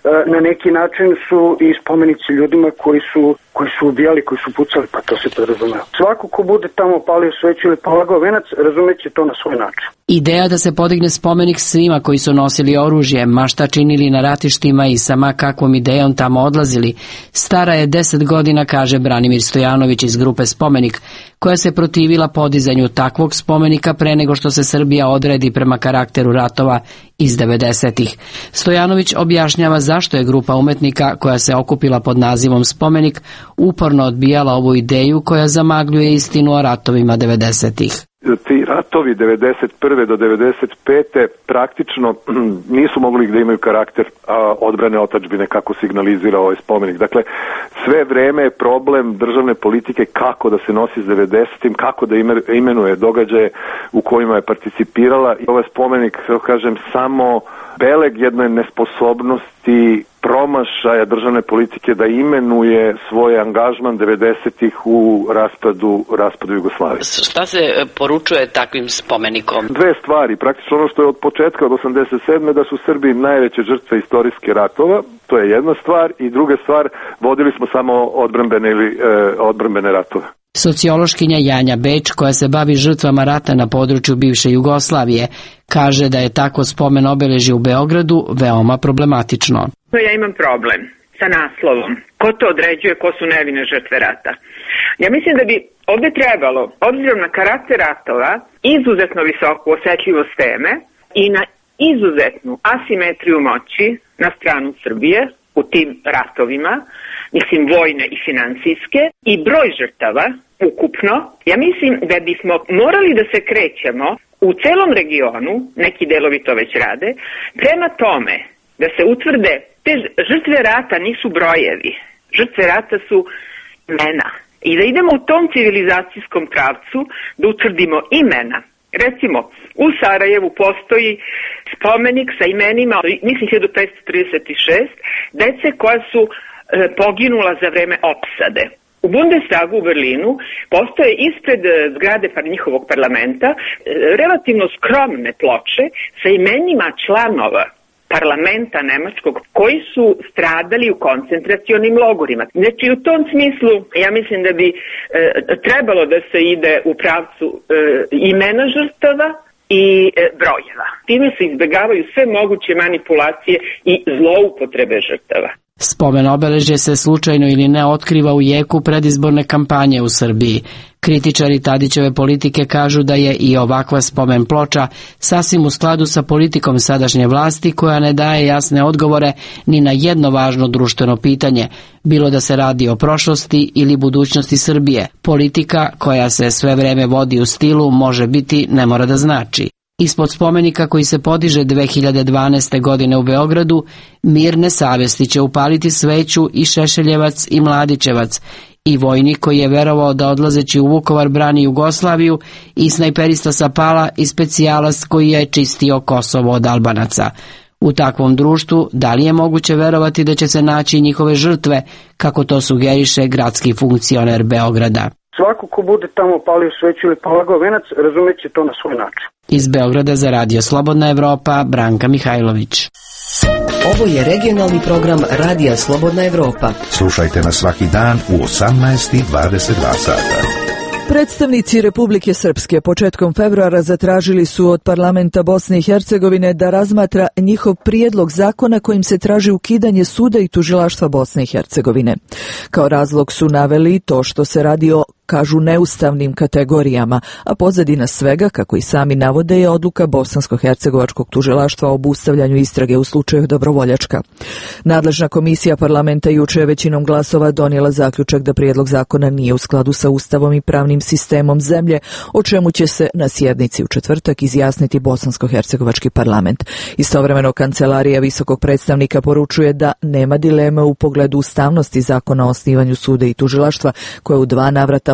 Speaker 18: na neki način su i spomenici ljudima koji su ubijali, koji su pucali, pa to se podrazumeva. Svako ko bude tamo palio sveću ili polagao venac, razumeće to na svoj način.
Speaker 3: Ideja da se podigne spomenik svima koji su nosili oružje, ma šta činili na ratištima i sama kakvom idejom tamo odlazili, stara je 10 godina, kaže Branimir Stojanović iz grupe Spomenik, koja se protivila podizanju takvog spomenika pre nego što se Srbija odredi prema karakteru ratova iz 90-ih. Stojanović objašnjava zašto je grupa umetnika koja se okupila pod nazivom Spomenik uporno odbijala ovu ideju koja zamagljuje istinu o ratovima 90-ih.
Speaker 20: Ti ratovi 91. do 95. praktično nisu mogli da imaju karakter odbrane otadžbine kako signalizira ovaj spomenik. Dakle, sve vreme je problem državne politike kako da se nosi s 90-im, kako da imenuje događaje u kojima je participirala. I ovaj spomenik, kažem, samo beleg jedne nesposobnosti promašaja državne politike da imenuje svoj angažman 90-ih u raspadu Jugoslavije.
Speaker 3: Šta se poručuje takvim spomenikom?
Speaker 20: Dve stvari. Praktično ono što je od početka od 87. da su Srbi najveće žrtve istorijske ratova, to je jedna stvar, i druga stvar, vodili smo samo odbrambene ratove.
Speaker 3: Sociološkinja Janja Beč, koja se bavi žrtvama rata na području bivše Jugoslavije, kaže da je tako spomen obeležje u Beogradu veoma problematično.
Speaker 2: Ja imam problem sa naslovom. Ko to određuje, ko su nevine žrtve rata? Ja mislim da bi ovdje trebalo, obzirom na karakter ratova, izuzetno visoku osetljivost teme i na izuzetnu asimetriju moći na stranu Srbije u tim ratovima, mislim vojne i finansijske, i broj žrtava ukupno, ja mislim da bismo morali da se krećemo u celom regionu, neki delovi to već rade, prema tome da se utvrde te žrtve rata nisu brojevi, žrtve rata su imena. I da idemo u tom civilizacijskom pravcu da utvrdimo imena. Recimo, u Sarajevu postoji spomenik sa imenima, mislim 1536, dece koja su poginula za vreme opsade. U Bundestagu u Berlinu postoje ispred zgrade njihovog parlamenta relativno skromne ploče sa imenima članova parlamenta nemačkog koji su stradali u koncentracionim logorima. Znači u tom smislu ja mislim da bi trebalo da se ide u pravcu imena žrtava i brojeva. Time se izbegavaju sve moguće manipulacije i zloupotrebe žrtava.
Speaker 3: Spomen obeležje se slučajno ili ne otkriva u jeku predizborne kampanje u Srbiji. Kritičari Tadićeve politike kažu da je i ovakva spomen ploča sasvim u skladu sa politikom sadašnje vlasti koja ne daje jasne odgovore ni na jedno važno društveno pitanje, bilo da se radi o prošlosti ili budućnosti Srbije. Politika koja se sve vreme vodi u stilu može biti, ne mora da znači. Ispod spomenika koji se podiže 2012. godine u Beogradu, mirne savesti će upaliti sveću i Šešeljevac i Mladićevac, i vojnik koji je verovao da odlazeći u Vukovar brani Jugoslaviju, i snajperista sa Pala i specijalac koji je čistio Kosovo od Albanaca. U takvom društvu, da li je moguće verovati da će se naći njihove žrtve, kako to sugeriše gradski funkcioner Beograda?
Speaker 18: Svako ko bude tamo palio sveću ili polagao venac, razumeće to na svoj način.
Speaker 3: Iz Beograda za Radio Slobodna Evropa, Branka Mihajlović.
Speaker 5: Ovo je regionalni program Radija Slobodna Evropa.
Speaker 17: Slušajte nas svaki dan u 18:22 sata.
Speaker 1: Predstavnici Republike Srpske početkom februara zatražili su od parlamenta Bosne i Hercegovine da razmatra njihov prijedlog zakona kojim se traži ukidanje suda i tužilaštva Bosne i Hercegovine. Kao razlog su naveli to što se radi o, kažu, neustavnim kategorijama, a pozadina svega, kako i sami navode, je odluka Bosansko-hercegovačkog tužilaštva o obustavljanju istrage u slučaju Dobrovoljačka. Nadležna komisija parlamenta juče je većinom glasova donijela zaključak da prijedlog zakona nije u skladu sa Ustavom i pravnim sistemom zemlje, o čemu će se na sjednici u četvrtak izjasniti Bosansko-hercegovački parlament. Istovremeno Kancelarija visokog predstavnika poručuje da nema dileme u pogledu ustavnosti zakona o osnivanju suda i tužilaštva, koje u 2 navrata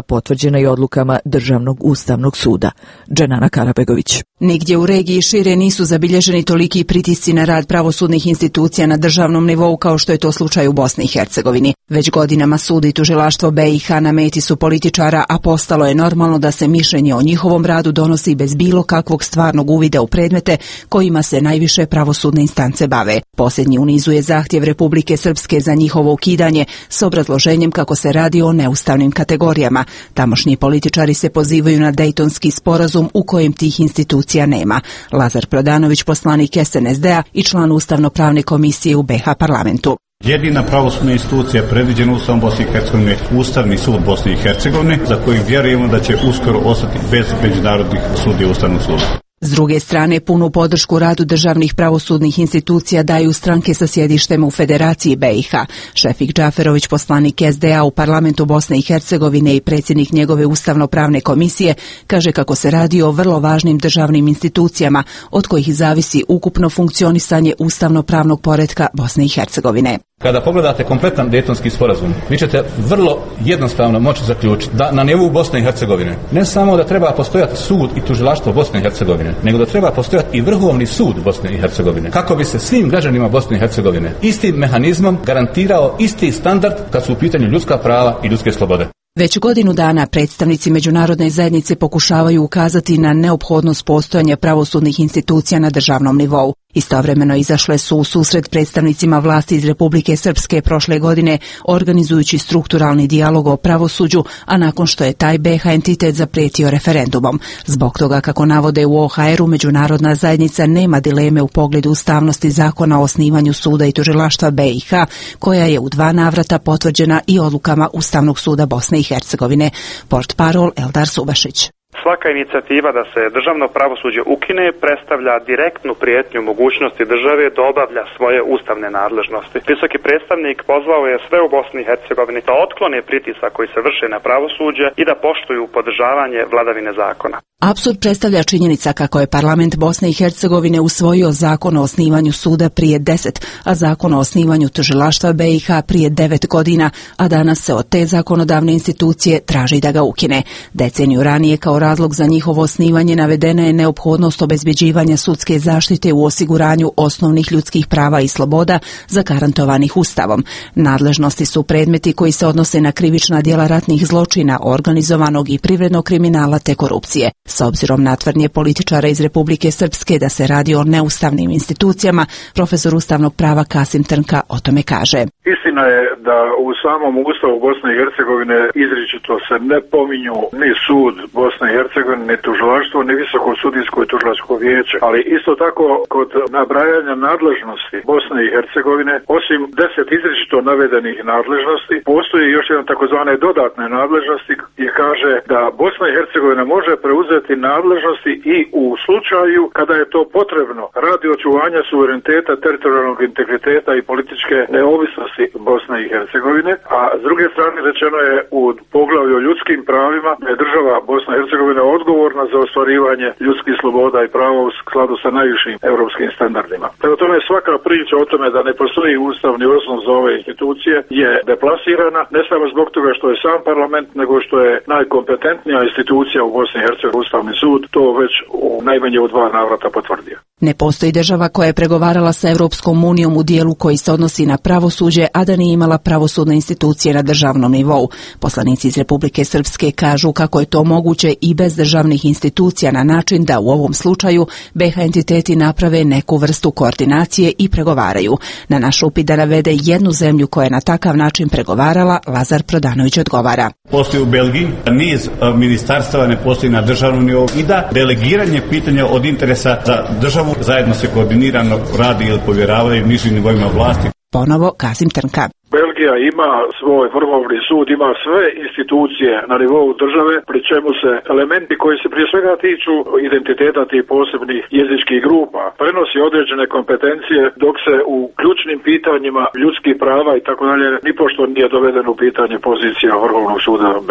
Speaker 1: bila potvrđena i odlukama Državnog ustavnog suda. Dženana Karabegović.
Speaker 6: Nigdje u regiji šire nisu zabilježeni toliki pritisci na rad pravosudnih institucija na državnom nivou kao što je to slučaj u Bosni i Hercegovini. Već godinama sud i tužilaštvo BiH na meti su političara, a postalo je normalno da se mišljenje o njihovom radu donosi bez bilo kakvog stvarnog uvida u predmete kojima se najviše pravosudne instance bave. Posljednji u nizu je zahtjev Republike Srpske za njihovo ukidanje s obrazloženjem kako se radi o neustavnim kategorijama. Tamošnji političari se pozivaju na Dejtonski sporazum u kojem tih institucija nema. Lazar Prodanović, poslanik SNSD-a i član Ustavno-pravne komisije u BiH parlamentu.
Speaker 9: Jedina pravosudna institucija predviđena Ustavom Bosne i Hercegovine, Ustavni sud Bosne i Hercegovine, za koji vjerujemo da će uskoro ostati bez međunarodnih sudija Ustavnog suda.
Speaker 6: S druge strane, punu podršku radu državnih pravosudnih institucija daju stranke sa sjedištem u Federaciji BiH. Šefik Džaferović, poslanik SDA u parlamentu Bosne i Hercegovine i predsjednik njegove ustavno-pravne komisije, kaže kako se radi o vrlo važnim državnim institucijama od kojih zavisi ukupno funkcionisanje ustavno-pravnog poretka Bosne i Hercegovine.
Speaker 9: Kada pogledate kompletan Dejtonski sporazum, vi ćete vrlo jednostavno moći zaključiti da na nivou Bosne i Hercegovine ne samo da treba postojati sud i tužilaštvo Bosne i Hercegovine, nego da treba postojati i Vrhovni sud Bosne i Hercegovine, kako bi se svim građanima Bosne i Hercegovine istim mehanizmom garantirao isti standard kad su u pitanju ljudska prava i ljudske slobode.
Speaker 6: Već godinu dana predstavnici međunarodne zajednice pokušavaju ukazati na neophodnost postojanja pravosudnih institucija na državnom nivou. Istovremeno izašle su u susret predstavnicima vlasti iz Republike Srpske prošle godine, organizujući strukturalni dijalog o pravosuđu, a nakon što je taj BiH entitet zaprijetio referendumom. Zbog toga, kako navode u OHR-u, međunarodna zajednica nema dileme u pogledu ustavnosti zakona o osnivanju suda i tužilaštva BiH, koja je u 2 navrata potvrđena i odlukama Ustavnog suda Bosne i Hercegovine. Portparol Eldar Subašić.
Speaker 21: Svaka inicijativa da se državno pravosuđe ukine predstavlja direktnu prijetnju mogućnosti države da obavlja svoje ustavne nadležnosti. Visoki predstavnik pozvao je sve u Bosni i Hercegovini da otklone pritisak koji se vrše na pravosuđe i da poštuju podržavanje vladavine zakona.
Speaker 6: Apsurd predstavlja činjenica kako je parlament Bosne i Hercegovine usvojio zakon o osnivanju suda prije 10, a zakon o osnivanju tužilaštva BiH prije 9 godina, a danas se od te zakonodavne institucije traži da ga ukine. Deceniju ranije kao razlog za njihovo osnivanje navedena je neophodnost obezbeđivanja sudske zaštite u osiguranju osnovnih ljudskih prava i sloboda zagarantovanih Ustavom. Nadležnosti su predmeti koji se odnose na krivična djela ratnih zločina, organizovanog i privrednog kriminala te korupcije. S obzirom na tvrdnje političara iz Republike Srpske da se radi o neustavnim institucijama, profesor ustavnog prava Kasim Trnka o tome kaže.
Speaker 10: Istina je da u samom Ustavu Bosne i Hercegovine izričito se ne pominju ni sud Bosne i Hercegovine, ni tužilaštvo, ni visoko sudijsko i tužilačko vijeće. Ali isto tako kod nabrajanja nadležnosti Bosne i Hercegovine, osim 10 izričito navedenih nadležnosti, postoji još jedan takozvane dodatne nadležnosti gdje kaže da Bosna i Hercegovina može preuzeti nadležnosti i u slučaju kada je to potrebno radi očuvanja suvereniteta, teritorijalnog integriteta i političke neovisnosti Bosne i Hercegovine, a s druge strane rečeno je u poglavlju o ljudskim pravima da je država Bosna i Hercegovina odgovorna za ostvarivanje ljudskih sloboda i prava u skladu sa najvišim europskim standardima. Prema tome svaka priča o tome da ne postoji ustavni osnov za ove institucije je deplasirana, ne samo zbog toga što je sam parlament, nego što je najkompetentnija institucija u Bosni i Hercegovini, Ustavni sud, to već u najmanje u 2 navrata potvrdio.
Speaker 6: Ne postoji država koja je pregovarala sa Europskom unijom u dijelu koji se odnosi na pravosuđe, a da nije imala pravosudne institucije na državnom nivou. Poslanici iz Republike Srpske kažu kako je to moguće i bez državnih institucija na način da u ovom slučaju BiH entiteti naprave neku vrstu koordinacije i pregovaraju. Na naš upit da navede jednu zemlju koja je na takav način pregovarala, Lazar Prodanović odgovara.
Speaker 9: Postoji u Belgiji niz ministarstava, ne postoji na državnom nivou i da delegiranje pitanja od interesa za državu zajedno se koordinirano radi ili povjeravaju nižim nivoima vlasti.
Speaker 6: Ponovo Kasim Trnka.
Speaker 10: Belgija ima svoj vrhovni sud, ima sve institucije na nivou države, pri čemu se elementi koji se prije svega tiču identiteta tih posebnih jezičkih grupa prenosi određene kompetencije, dok se u ključnim pitanjima ljudskih prava i tako dalje nipošto nije dovedeno u pitanje pozicija Vrhovnog suda Belgije.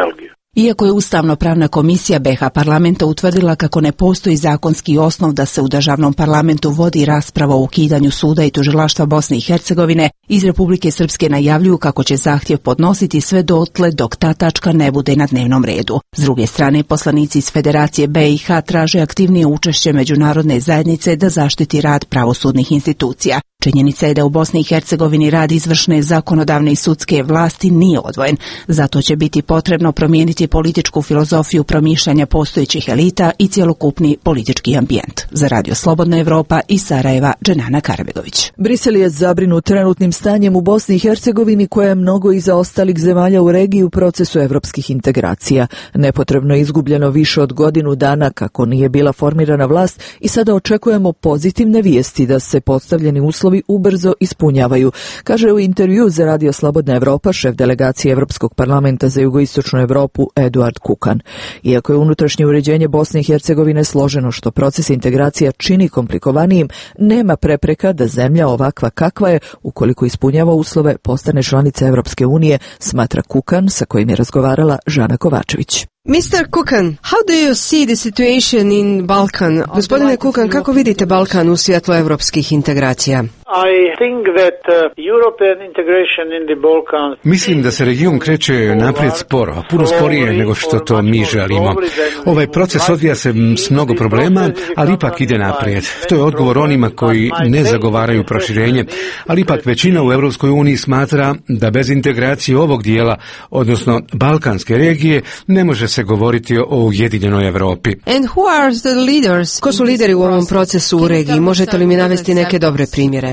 Speaker 6: Iako je Ustavno-pravna komisija BiH parlamenta utvrdila kako ne postoji zakonski osnov da se u državnom parlamentu vodi rasprava o ukidanju suda i tužilaštva Bosne i Hercegovine, iz Republike Srpske najavljuju kako će zahtjev podnositi sve dotle dok ta tačka ne bude na dnevnom redu. S druge strane, poslanici iz Federacije BiH traže aktivnije učešće međunarodne zajednice da zaštiti rad pravosudnih institucija. Činjenica je da u Bosni i Hercegovini rad izvršne, zakonodavne i sudske vlasti nije odvojen. Zato će biti potrebno promijeniti političku filozofiju promišljanja postojećih elita i cjelokupni politički ambijent. Za Radio Slobodna Evropa iz Sarajeva, Dženana Karbegović.
Speaker 1: Brisel je zabrinut trenutnim stanjem u Bosni i Hercegovini, koja je mnogo iza ostalih zemalja u regiji u procesu evropskih integracija. Nepotrebno je izgubljeno više od godinu dana kako nije bila formirana vlast i sada očekujemo pozitivne vijesti da se postavljeni uslovi ubrzo ispunjavaju, kaže u intervju za Radio Slobodna Evropa šef delegacije Evropskog parlamenta za jugoistočnu Evropu Eduard Kukan. Iako je unutrašnje uređenje Bosne i Hercegovine složeno, što proces integracija čini komplikovanijim, nema prepreka da zemlja ovakva kakva je, ukoliko ispunjava uslove, postane članica Evropske unije, smatra Kukan, sa kojim je razgovarala Žana Kovačević.
Speaker 4: Mr. Kukan, how do you see the situation in Balkan? Gospodine Kukan, kako vidite Balkan u svjetlu evropskih integracija?
Speaker 23: Mislim da se region kreće naprijed sporo, puno sporije nego što to mi želimo. Ovaj proces odvija se s mnogo problema, ali ipak ide naprijed. To je odgovor onima koji ne zagovaraju proširenje, ali ipak većina u Europskoj uniji smatra da bez integracije ovog dijela, odnosno balkanske regije, ne može se govoriti o ujedinjenoj Evropi.
Speaker 4: And who are the leaders? Ko su lideri u ovom procesu u regiji? Možete li mi navesti neke dobre primjere?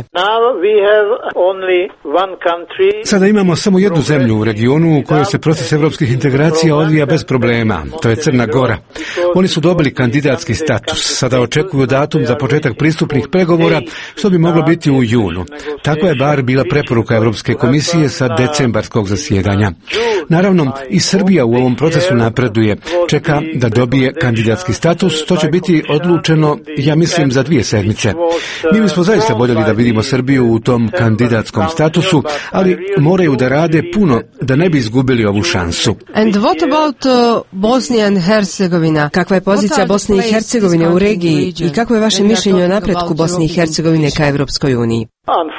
Speaker 23: Sada imamo samo jednu zemlju u regionu u kojoj se proces evropskih integracija odvija bez problema. To je Crna Gora. Oni su dobili kandidatski status. Sada očekuju datum za početak pristupnih pregovora, što bi moglo biti u junu. Takva je bar bila preporuka Europske komisije sa decembarskog zasjedanja. Naravno, i Srbija u ovom procesu napreduje. Čeka da dobije kandidatski status. To će biti odlučeno, ja mislim, za 2 sedmice. Mi bismo zaista voljeli da vidimo Srbiju u tom kandidatskom statusu, ali moraju da rade puno da ne bi izgubili ovu šansu.
Speaker 4: And what about Bosnia and Hercegovina? Kakva je pozicija Bosne i Hercegovine u regiji i kako je vaše mišljenje o napretku Bosne i Hercegovine ka Evropskoj uniji?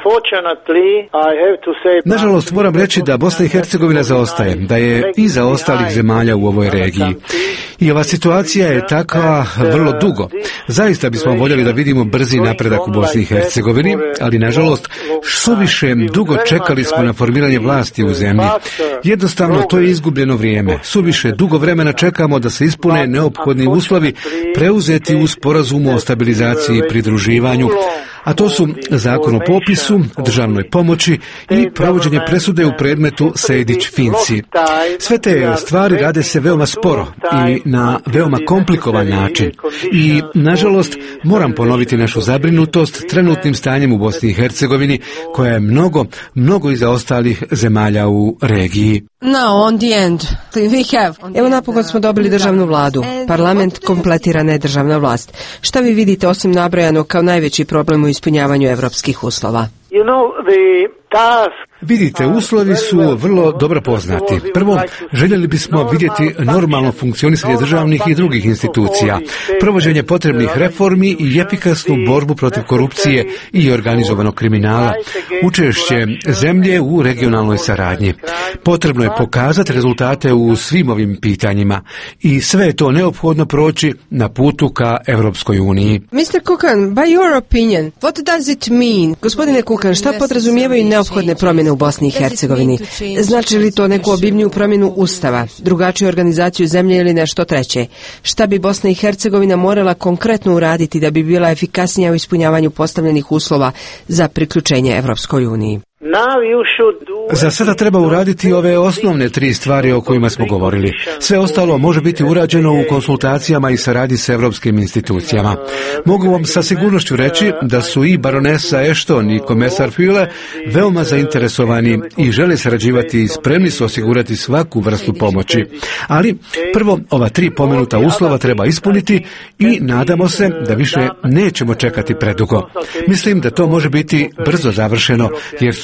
Speaker 23: Nažalost, moram reći da Bosna i Hercegovina zaostaje, da je iza ostalih zemalja u ovoj regiji. I ova situacija je takva vrlo dugo. Zaista bismo voljeli da vidimo brzi napredak u Bosni i Hercegovini, ali nažalost, suviše dugo čekali smo na formiranje vlasti u zemlji. Jednostavno, to je izgubljeno vrijeme. Suviše dugo vremena čekamo da se ispune neophodni uslovi preuzeti u sporazumu o stabilizaciji i pridruživanju, a to su zakon o popisu, državnoj pomoći i provođenje presude u predmetu Sejdić-Finci. Sve te stvari rade se veoma sporo i na veoma komplikovan način. I, nažalost, moram ponoviti našu zabrinutost trenutnim stanjem u Bosni i Hercegovini, koja je mnogo iza ostalih zemalja u regiji.
Speaker 4: Now, on the end, we have. Evo, napokon smo dobili državnu vladu. Parlament kompletirana je državna vlast. Šta vi vidite osim nabrojanog kao najveći problem u ispunjavanju evropskih uslova?
Speaker 23: Vidite, uslovi su vrlo dobro poznati. Prvo, željeli bismo vidjeti normalno funkcionisanje državnih i drugih institucija, provođenje potrebnih reformi i efikasnu borbu protiv korupcije i organizovanog kriminala, učešće zemlje u regionalnoj saradnji. Potrebno je pokazati rezultate u svim ovim pitanjima i sve je to neophodno proći na putu ka Evropskoj uniji.
Speaker 4: Mr. Kukan, by your opinion, what does it mean? Gospodine Kukan, šta podrazumijevaju neophodne promjene u Bosni i Hercegovini? Znači li to neku obimniju promjenu Ustava, drugačiju organizaciju zemlje ili nešto treće? Šta bi Bosna i Hercegovina morala konkretno uraditi da bi bila efikasnija u ispunjavanju postavljenih uslova za priključenje Evropskoj uniji?
Speaker 23: Za sada treba uraditi ove osnovne 3 stvari o kojima smo govorili. Sve ostalo može biti urađeno u konsultacijama i saradnji s evropskim institucijama. Mogu vam sa sigurnošću reći da su i baronesa Ashton i komesar Füle veoma zainteresovani i žele sarađivati i spremni su osigurati svaku vrstu pomoći. Ali prvo ova 3 pomenuta uslova treba ispuniti i nadamo se da više nećemo čekati predugo. Mislim da to može biti brzo završeno jer su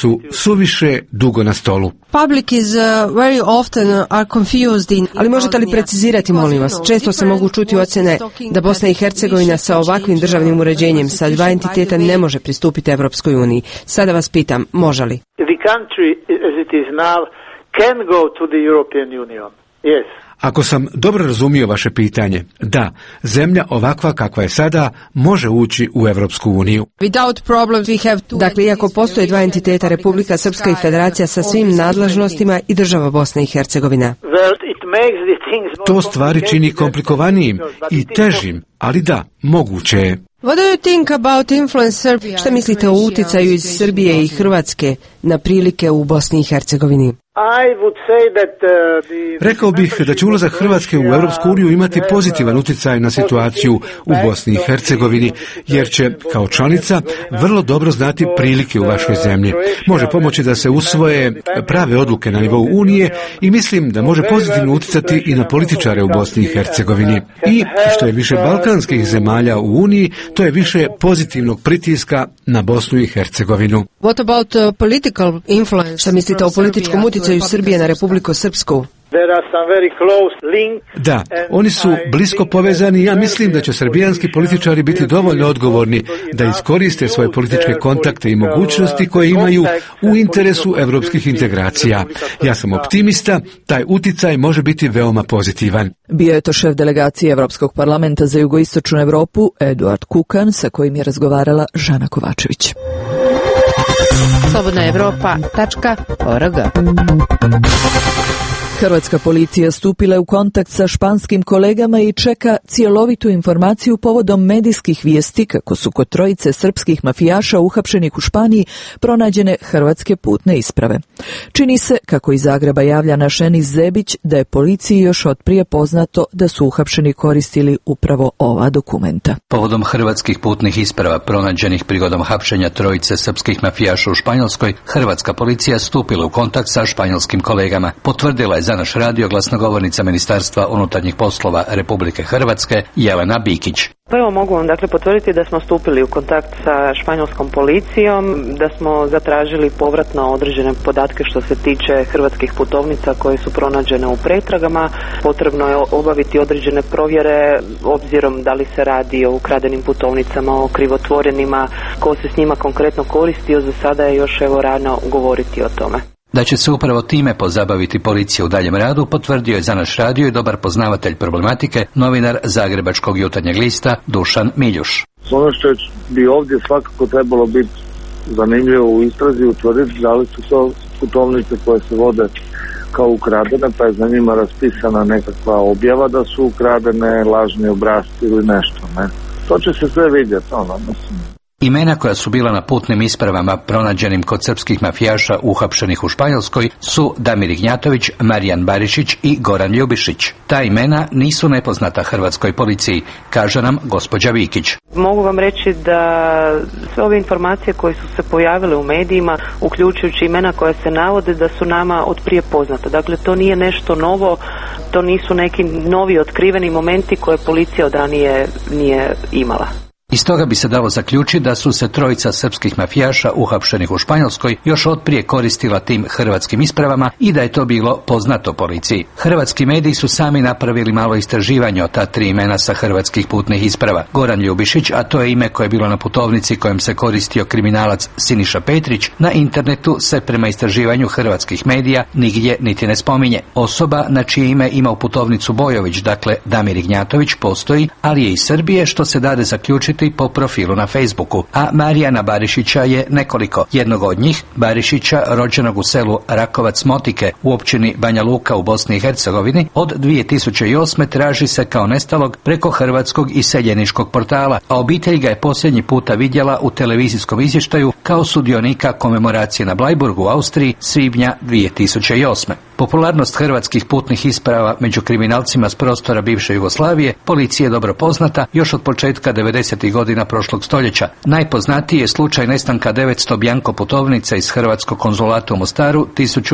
Speaker 23: su suviše dugo na stolu.
Speaker 4: Public is very often are confused in... Ali možete li precizirati, molim vas? Često se mogu čuti ocjene da Bosna i Hercegovina sa ovakvim državnim uređenjem sa dva entiteta ne može pristupiti Evropskoj uniji. Sada vas pitam, može li?
Speaker 8: The country as it is now can go to the European Union. Yes.
Speaker 23: Ako sam dobro razumio vaše pitanje, da, zemlja ovakva kakva je sada može ući u Evropsku uniju.
Speaker 4: Dakle, iako postoje dva entiteta, Republika Srpska i Federacija sa svim nadležnostima i država Bosna i Hercegovina.
Speaker 23: To stvari čini komplikovanijim i težim, ali da, moguće je.
Speaker 4: What do you think about influence Serbia? Šta mislite o uticaju iz Srbije i Hrvatske na prilike u Bosni i Hercegovini?
Speaker 23: Rekao bih da će ulazak Hrvatske u Europsku uniju imati pozitivan utjecaj na situaciju u Bosni i Hercegovini, jer će, kao članica, vrlo dobro znati prilike u vašoj zemlji. Može pomoći da se usvoje prave odluke na nivou Unije i mislim da može pozitivno utjecati i na političare u Bosni i Hercegovini. I što je više balkanskih zemalja u Uniji, to je više pozitivnog pritiska na Bosnu i Hercegovinu.
Speaker 4: What about political influence? Šta mislite o političkom utjecaju Srbije na Republiku Srpsku?
Speaker 23: Da, oni su blisko povezani i ja mislim da će srbijanski političari biti dovoljno odgovorni da iskoriste svoje političke kontakte i mogućnosti koje imaju u interesu evropskih integracija. Ja sam optimista, taj uticaj može biti veoma pozitivan.
Speaker 1: Bio je to šef delegacije Evropskog parlamenta za jugoistočnu Evropu, Eduard Kukan, sa kojim je razgovarala Žana Kovačević.
Speaker 12: slobodnaevropa.org.
Speaker 1: Hrvatska policija stupila je u kontakt sa španskim kolegama i čeka cjelovitu informaciju povodom medijskih vijesti kako su kod trojice srpskih mafijaša uhapšenih u Španiji pronađene hrvatske putne isprave. Čini se, kako iz Zagreba javlja naš Enis Zebić, da je policiji još otprije poznato da su uhapšeni koristili upravo ova dokumenta.
Speaker 13: Povodom hrvatskih putnih isprava pronađenih prigodom hapšenja trojice srpskih mafijaša u Španjolskoj, hrvatska policija stupila u kontakt sa španjolskim kolegama. Potvrdila je za naš radio glasnogovornica Ministarstva unutarnjih poslova Republike Hrvatske Jelena Bikić.
Speaker 24: Pa evo, mogu vam potvrditi da smo stupili u kontakt sa španjolskom policijom, da smo zatražili povratno određene podatke što se tiče hrvatskih putovnica koje su pronađene u pretragama. Potrebno je obaviti određene provjere obzirom da li se radi o ukradenim putovnicama, o krivotvorenima, ko se s njima konkretno koristio. Za sada je još rano govoriti o tome.
Speaker 13: Da će se upravo time pozabaviti policija u daljem radu, potvrdio je za naš radio i dobar poznavatelj problematike, novinar Zagrebačkog jutarnjeg lista Dušan Miljuš.
Speaker 10: Ono što bi ovdje svakako trebalo biti zanimljivo u istrazi utvrditi da li su to putovnice koje se vode kao ukradene, pa je za njima raspisana nekakva objava da su ukradene, lažni obrasci ili nešto. Ne? To će se sve vidjeti, mislim.
Speaker 13: Imena koja su bila na putnim ispravama pronađenim kod srpskih mafijaša uhapšenih u Španjolskoj su Damir Ignjatović, Marijan Barišić i Goran Ljubišić. Ta imena nisu nepoznata hrvatskoj policiji, kaže nam gospođa Vikić.
Speaker 24: Mogu vam reći da sve ove informacije koje su se pojavile u medijima, uključujući imena koja se navode, da su nama od prije poznata. Dakle, to nije nešto novo, to nisu neki novi otkriveni momenti koje policija od ranije nije imala.
Speaker 13: Iz toga bi se dalo zaključiti da su se trojica srpskih mafijaša uhapšenih u Španjolskoj još otprije koristila tim hrvatskim ispravama i da je to bilo poznato policiji. Hrvatski mediji su sami napravili malo istraživanje o ta tri imena sa hrvatskih putnih isprava. Goran Ljubišić, a to je ime koje je bilo na putovnici kojom se koristio kriminalac Siniša Petrić, na internetu se prema istraživanju hrvatskih medija nigdje niti ne spominje. Osoba na čije ime ima u putovnicu Bojović, dakle Damir Ignjatović, postoji, ali je iz Srbije, što se dade zaključiti po profilu na Facebooku, a Marijana Barišića je nekoliko. Jednog od njih, Barišića, rođenog u selu Rakovac Motike u općini Banja Luka u Bosni i Hercegovini, od 2008. traži se kao nestalog preko hrvatskog iseljeničkog portala, a obitelj ga je posljednji puta vidjela u televizijskom izvještaju kao sudionika komemoracije na Blajburgu u Austriji svibnja 2008. Popularnost hrvatskih putnih isprava među kriminalcima s prostora bivše Jugoslavije policiji je dobro poznata još od početka 90. godina prošlog stoljeća. Najpoznatiji je slučaj nestanka 900 bjanko putovnica iz hrvatskog konzulata u Mostaru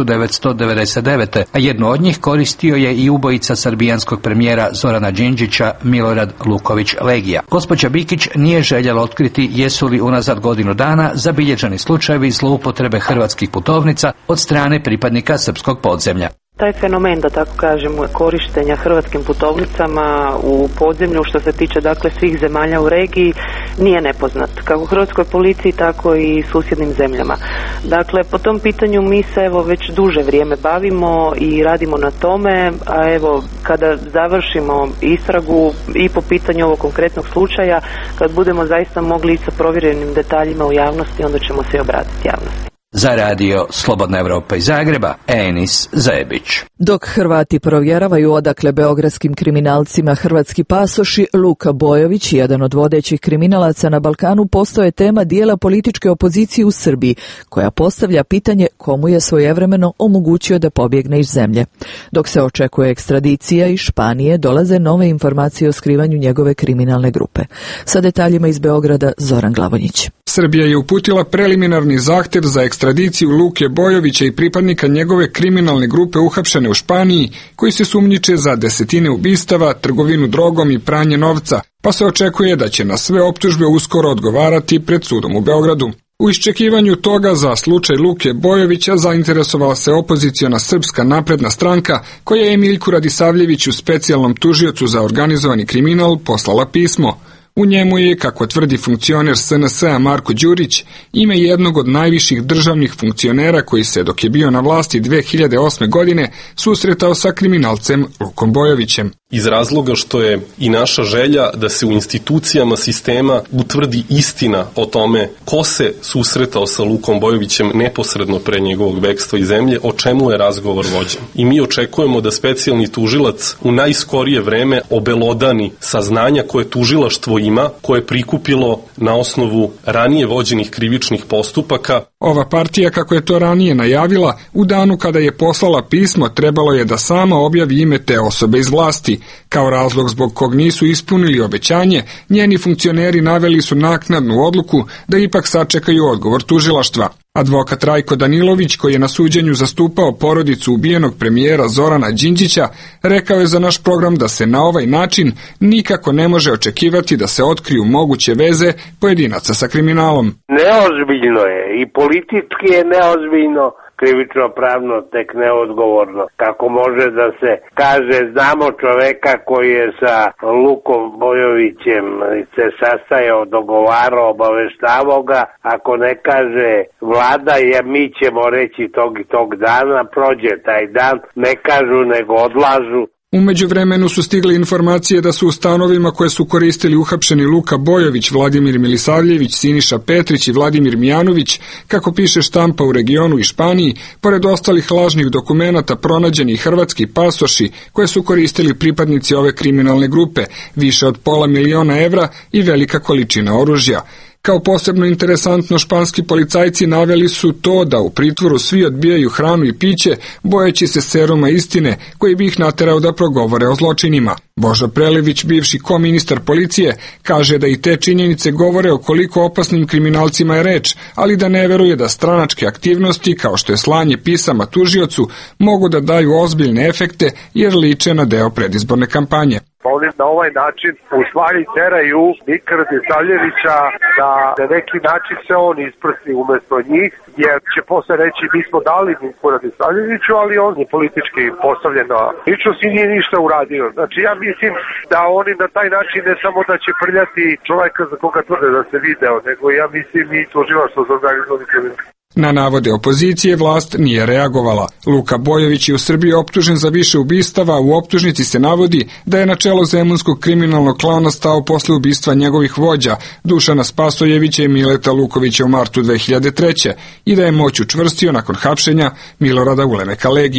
Speaker 13: 1999. a jednu od njih koristio je i ubojica srbijanskog premijera Zorana Đinđića Milorad Luković Legija. Gospođa Bikić nije željela otkriti jesu li unazad godinu dana zabilježeni slučajevi zloupotrebe hrvatskih putovnica od strane pripadnika srpskog podzemlja.
Speaker 24: Taj fenomen, da tako kažemo, korištenja hrvatskim putovnicama u podzemlju što se tiče dakle svih zemalja u regiji nije nepoznat, kako hrvatskoj policiji tako i susjednim zemljama. Dakle, po tom pitanju mi se evo već duže vrijeme bavimo i radimo na tome, a evo kada završimo istragu i po pitanju ovog konkretnog slučaja, kad budemo zaista mogli ići sa provjerenim detaljima u javnosti, onda ćemo se obratiti javnosti.
Speaker 13: Za radio Slobodna Evropa iz Zagreba, Enis Zajebić.
Speaker 1: Dok Hrvati provjeravaju odakle beogradskim kriminalcima hrvatski pasoši, Luka Bojović, jedan od vodećih kriminalaca na Balkanu, postao je tema dijela političke opozicije u Srbiji, koja postavlja pitanje komu je svojevremeno omogućio da pobjegne iz zemlje. Dok se očekuje ekstradicija iz Španije, dolaze nove informacije o skrivanju njegove kriminalne grupe. Sa detaljima iz Beograda, Zoran Glavonjić.
Speaker 14: Srbija je uputila preliminarni zahtjev za ekstradiciju Luke Bojovića i pripadnika njegove kriminalne grupe uhapšene u Španiji, koji se sumnjiče za desetine ubistava, trgovinu drogom i pranje novca, pa se očekuje da će na sve optužbe uskoro odgovarati pred sudom u Beogradu. U iščekivanju toga za slučaj Luke Bojovića zainteresovala se opoziciona Srpska napredna stranka, koja je Miljku Radisavljeviću, specijalnom tužiocu za organizovani kriminal, poslala pismo. U njemu je, kako tvrdi funkcioner SNS-a Marko Đurić, ime jednog od najviših državnih funkcionera koji se, dok je bio na vlasti 2008. godine, susretao sa kriminalcem Lukom Bojovićem.
Speaker 25: Iz razloga što je i naša želja da se u institucijama sistema utvrdi istina o tome ko se susretao sa Lukom Bojovićem neposredno pre njegovog bekstva iz zemlje, o čemu je razgovor vođen. I mi očekujemo da specijalni tužilac u najskorije vreme obelodani saznanja koje tužilaštvo ima, koje je prikupilo na osnovu ranije vođenih krivičnih postupaka.
Speaker 14: Ova partija, kako je to ranije najavila, u danu kada je poslala pismo trebalo je da sama objavi ime te osobe iz vlasti. Kao razlog zbog kog nisu ispunili obećanje, njeni funkcioneri naveli su naknadnu odluku da ipak sačekaju odgovor tužilaštva. Advokat Rajko Danilović, koji je na suđenju zastupao porodicu ubijenog premijera Zorana Đinđića, rekao je za naš program da se na ovaj način nikako ne može očekivati da se otkriju moguće veze pojedinaca sa kriminalom.
Speaker 15: Neozbiljno je i politički je neozbiljno, krivično pravno tek neodgovorno. Kako može da se kaže znamo čoveka koji je sa Lukom Bojovićem se sastajao, dogovarao, obaveštavao ga, ako ne kaže vlada mi ćemo reći tog i tog dana, prođe taj dan, ne kažu nego odlažu.
Speaker 14: U međuvremenu su stigle informacije da su u stanovima koje su koristili uhapšeni Luka Bojović, Vladimir Milisavljević, Siniša Petrić i Vladimir Mijanović, kako piše štampa u regionu i Španiji, pored ostalih lažnih dokumenata pronađeni hrvatski pasoši koje su koristili pripadnici ove kriminalne grupe, više od $500.000 evra i velika količina oružja. Kao posebno interesantno, španski policajci naveli su to da u pritvoru svi odbijaju hranu i piće, bojeći se seruma istine koji bi ih naterao da progovore o zločinima. Božo Prelević, bivši koministar policije, kaže da i te činjenice govore o koliko opasnim kriminalcima je reč, ali da ne veruje da stranačke aktivnosti, kao što je slanje pisama tužiocu, mogu da daju ozbiljne efekte jer liče na deo predizborne kampanje.
Speaker 16: Oni na ovaj način u stvari teraju Mika Radisavljevića da na neki način se on isprsti umjesto njih, jer će posle reći mi smo dali Miku Radisavljeviću, ali on je politički postavljena ličnost i nije ništa uradio. Znači ja mislim da oni na taj način ne samo da će prljati čovjeka za koga tvrde da se video, nego ja mislim i tužilaštvo za organizovani kriminal.
Speaker 14: Na navode opozicije vlast nije reagovala. Luka Bojović je u Srbiji optužen za više ubistava, u optužnici se navodi da je na čelo zemunskog kriminalnog klana stao posle ubistva njegovih vođa, Dušana Spasojevića i Mileta Lukovića u martu 2003. i da je moć učvrstio nakon hapšenja Milorada Ulemeka Legije.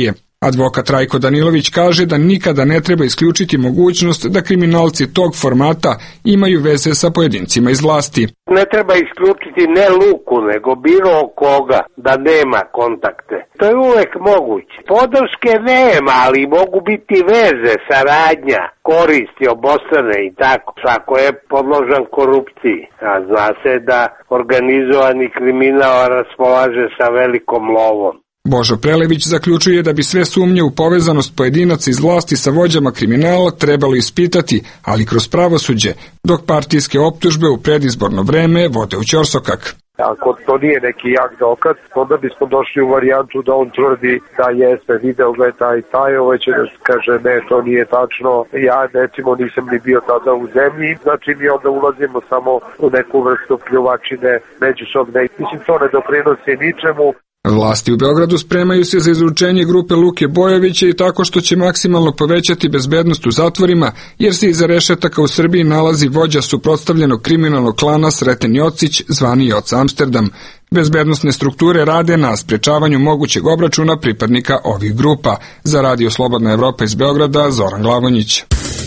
Speaker 14: Advokat Rajko Danilović kaže da nikada ne treba isključiti mogućnost da kriminalci tog formata imaju veze sa pojedincima iz vlasti.
Speaker 15: Ne treba isključiti ne Luku, nego bilo koga da nema kontakte. To je uvek moguće. Podrške nema, ali mogu biti veze, saradnja, koristi obostrane i tako. Svako je podložan korupciji. A zna se da organizovani kriminal raspolaže sa velikom lovom.
Speaker 14: Božo Prelević zaključuje da bi sve sumnje u povezanost pojedinaca iz vlasti sa vođama kriminala trebalo ispitati, ali kroz pravosuđe, dok partijske optužbe u predizborno vreme vode u ćorsokak.
Speaker 16: Ako to nije neki jak dokaz, onda bismo došli u varijantu da on tvrdi da jeste, video ga je taj, ovaj će da kaže ne, to nije tačno, ja recimo nisam ni bio tada u zemlji, znači mi onda ulazimo samo u neku vrstu pljuvačine međusobne. Mislim, to ne doprinosi ničemu.
Speaker 14: Vlasti u Beogradu spremaju se za izručenje grupe Luke Bojovića i tako što će maksimalno povećati bezbednost u zatvorima, jer se iza rešetaka u Srbiji nalazi vođa suprotstavljenog kriminalnog klana Sreten Jocić, zvani Joc Amsterdam. Bezbednosne strukture rade na sprečavanju mogućeg obračuna pripadnika ovih grupa. Za Radio Slobodna Evropa iz Beograda, Zoran Glavonjić.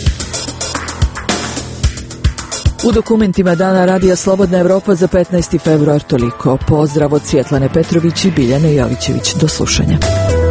Speaker 1: U dokumentima Dana Radija Slobodna Evropa za 15. februar toliko. Pozdrav od Svjetlane Petrović i Biljane Jovićević. Do slušanja.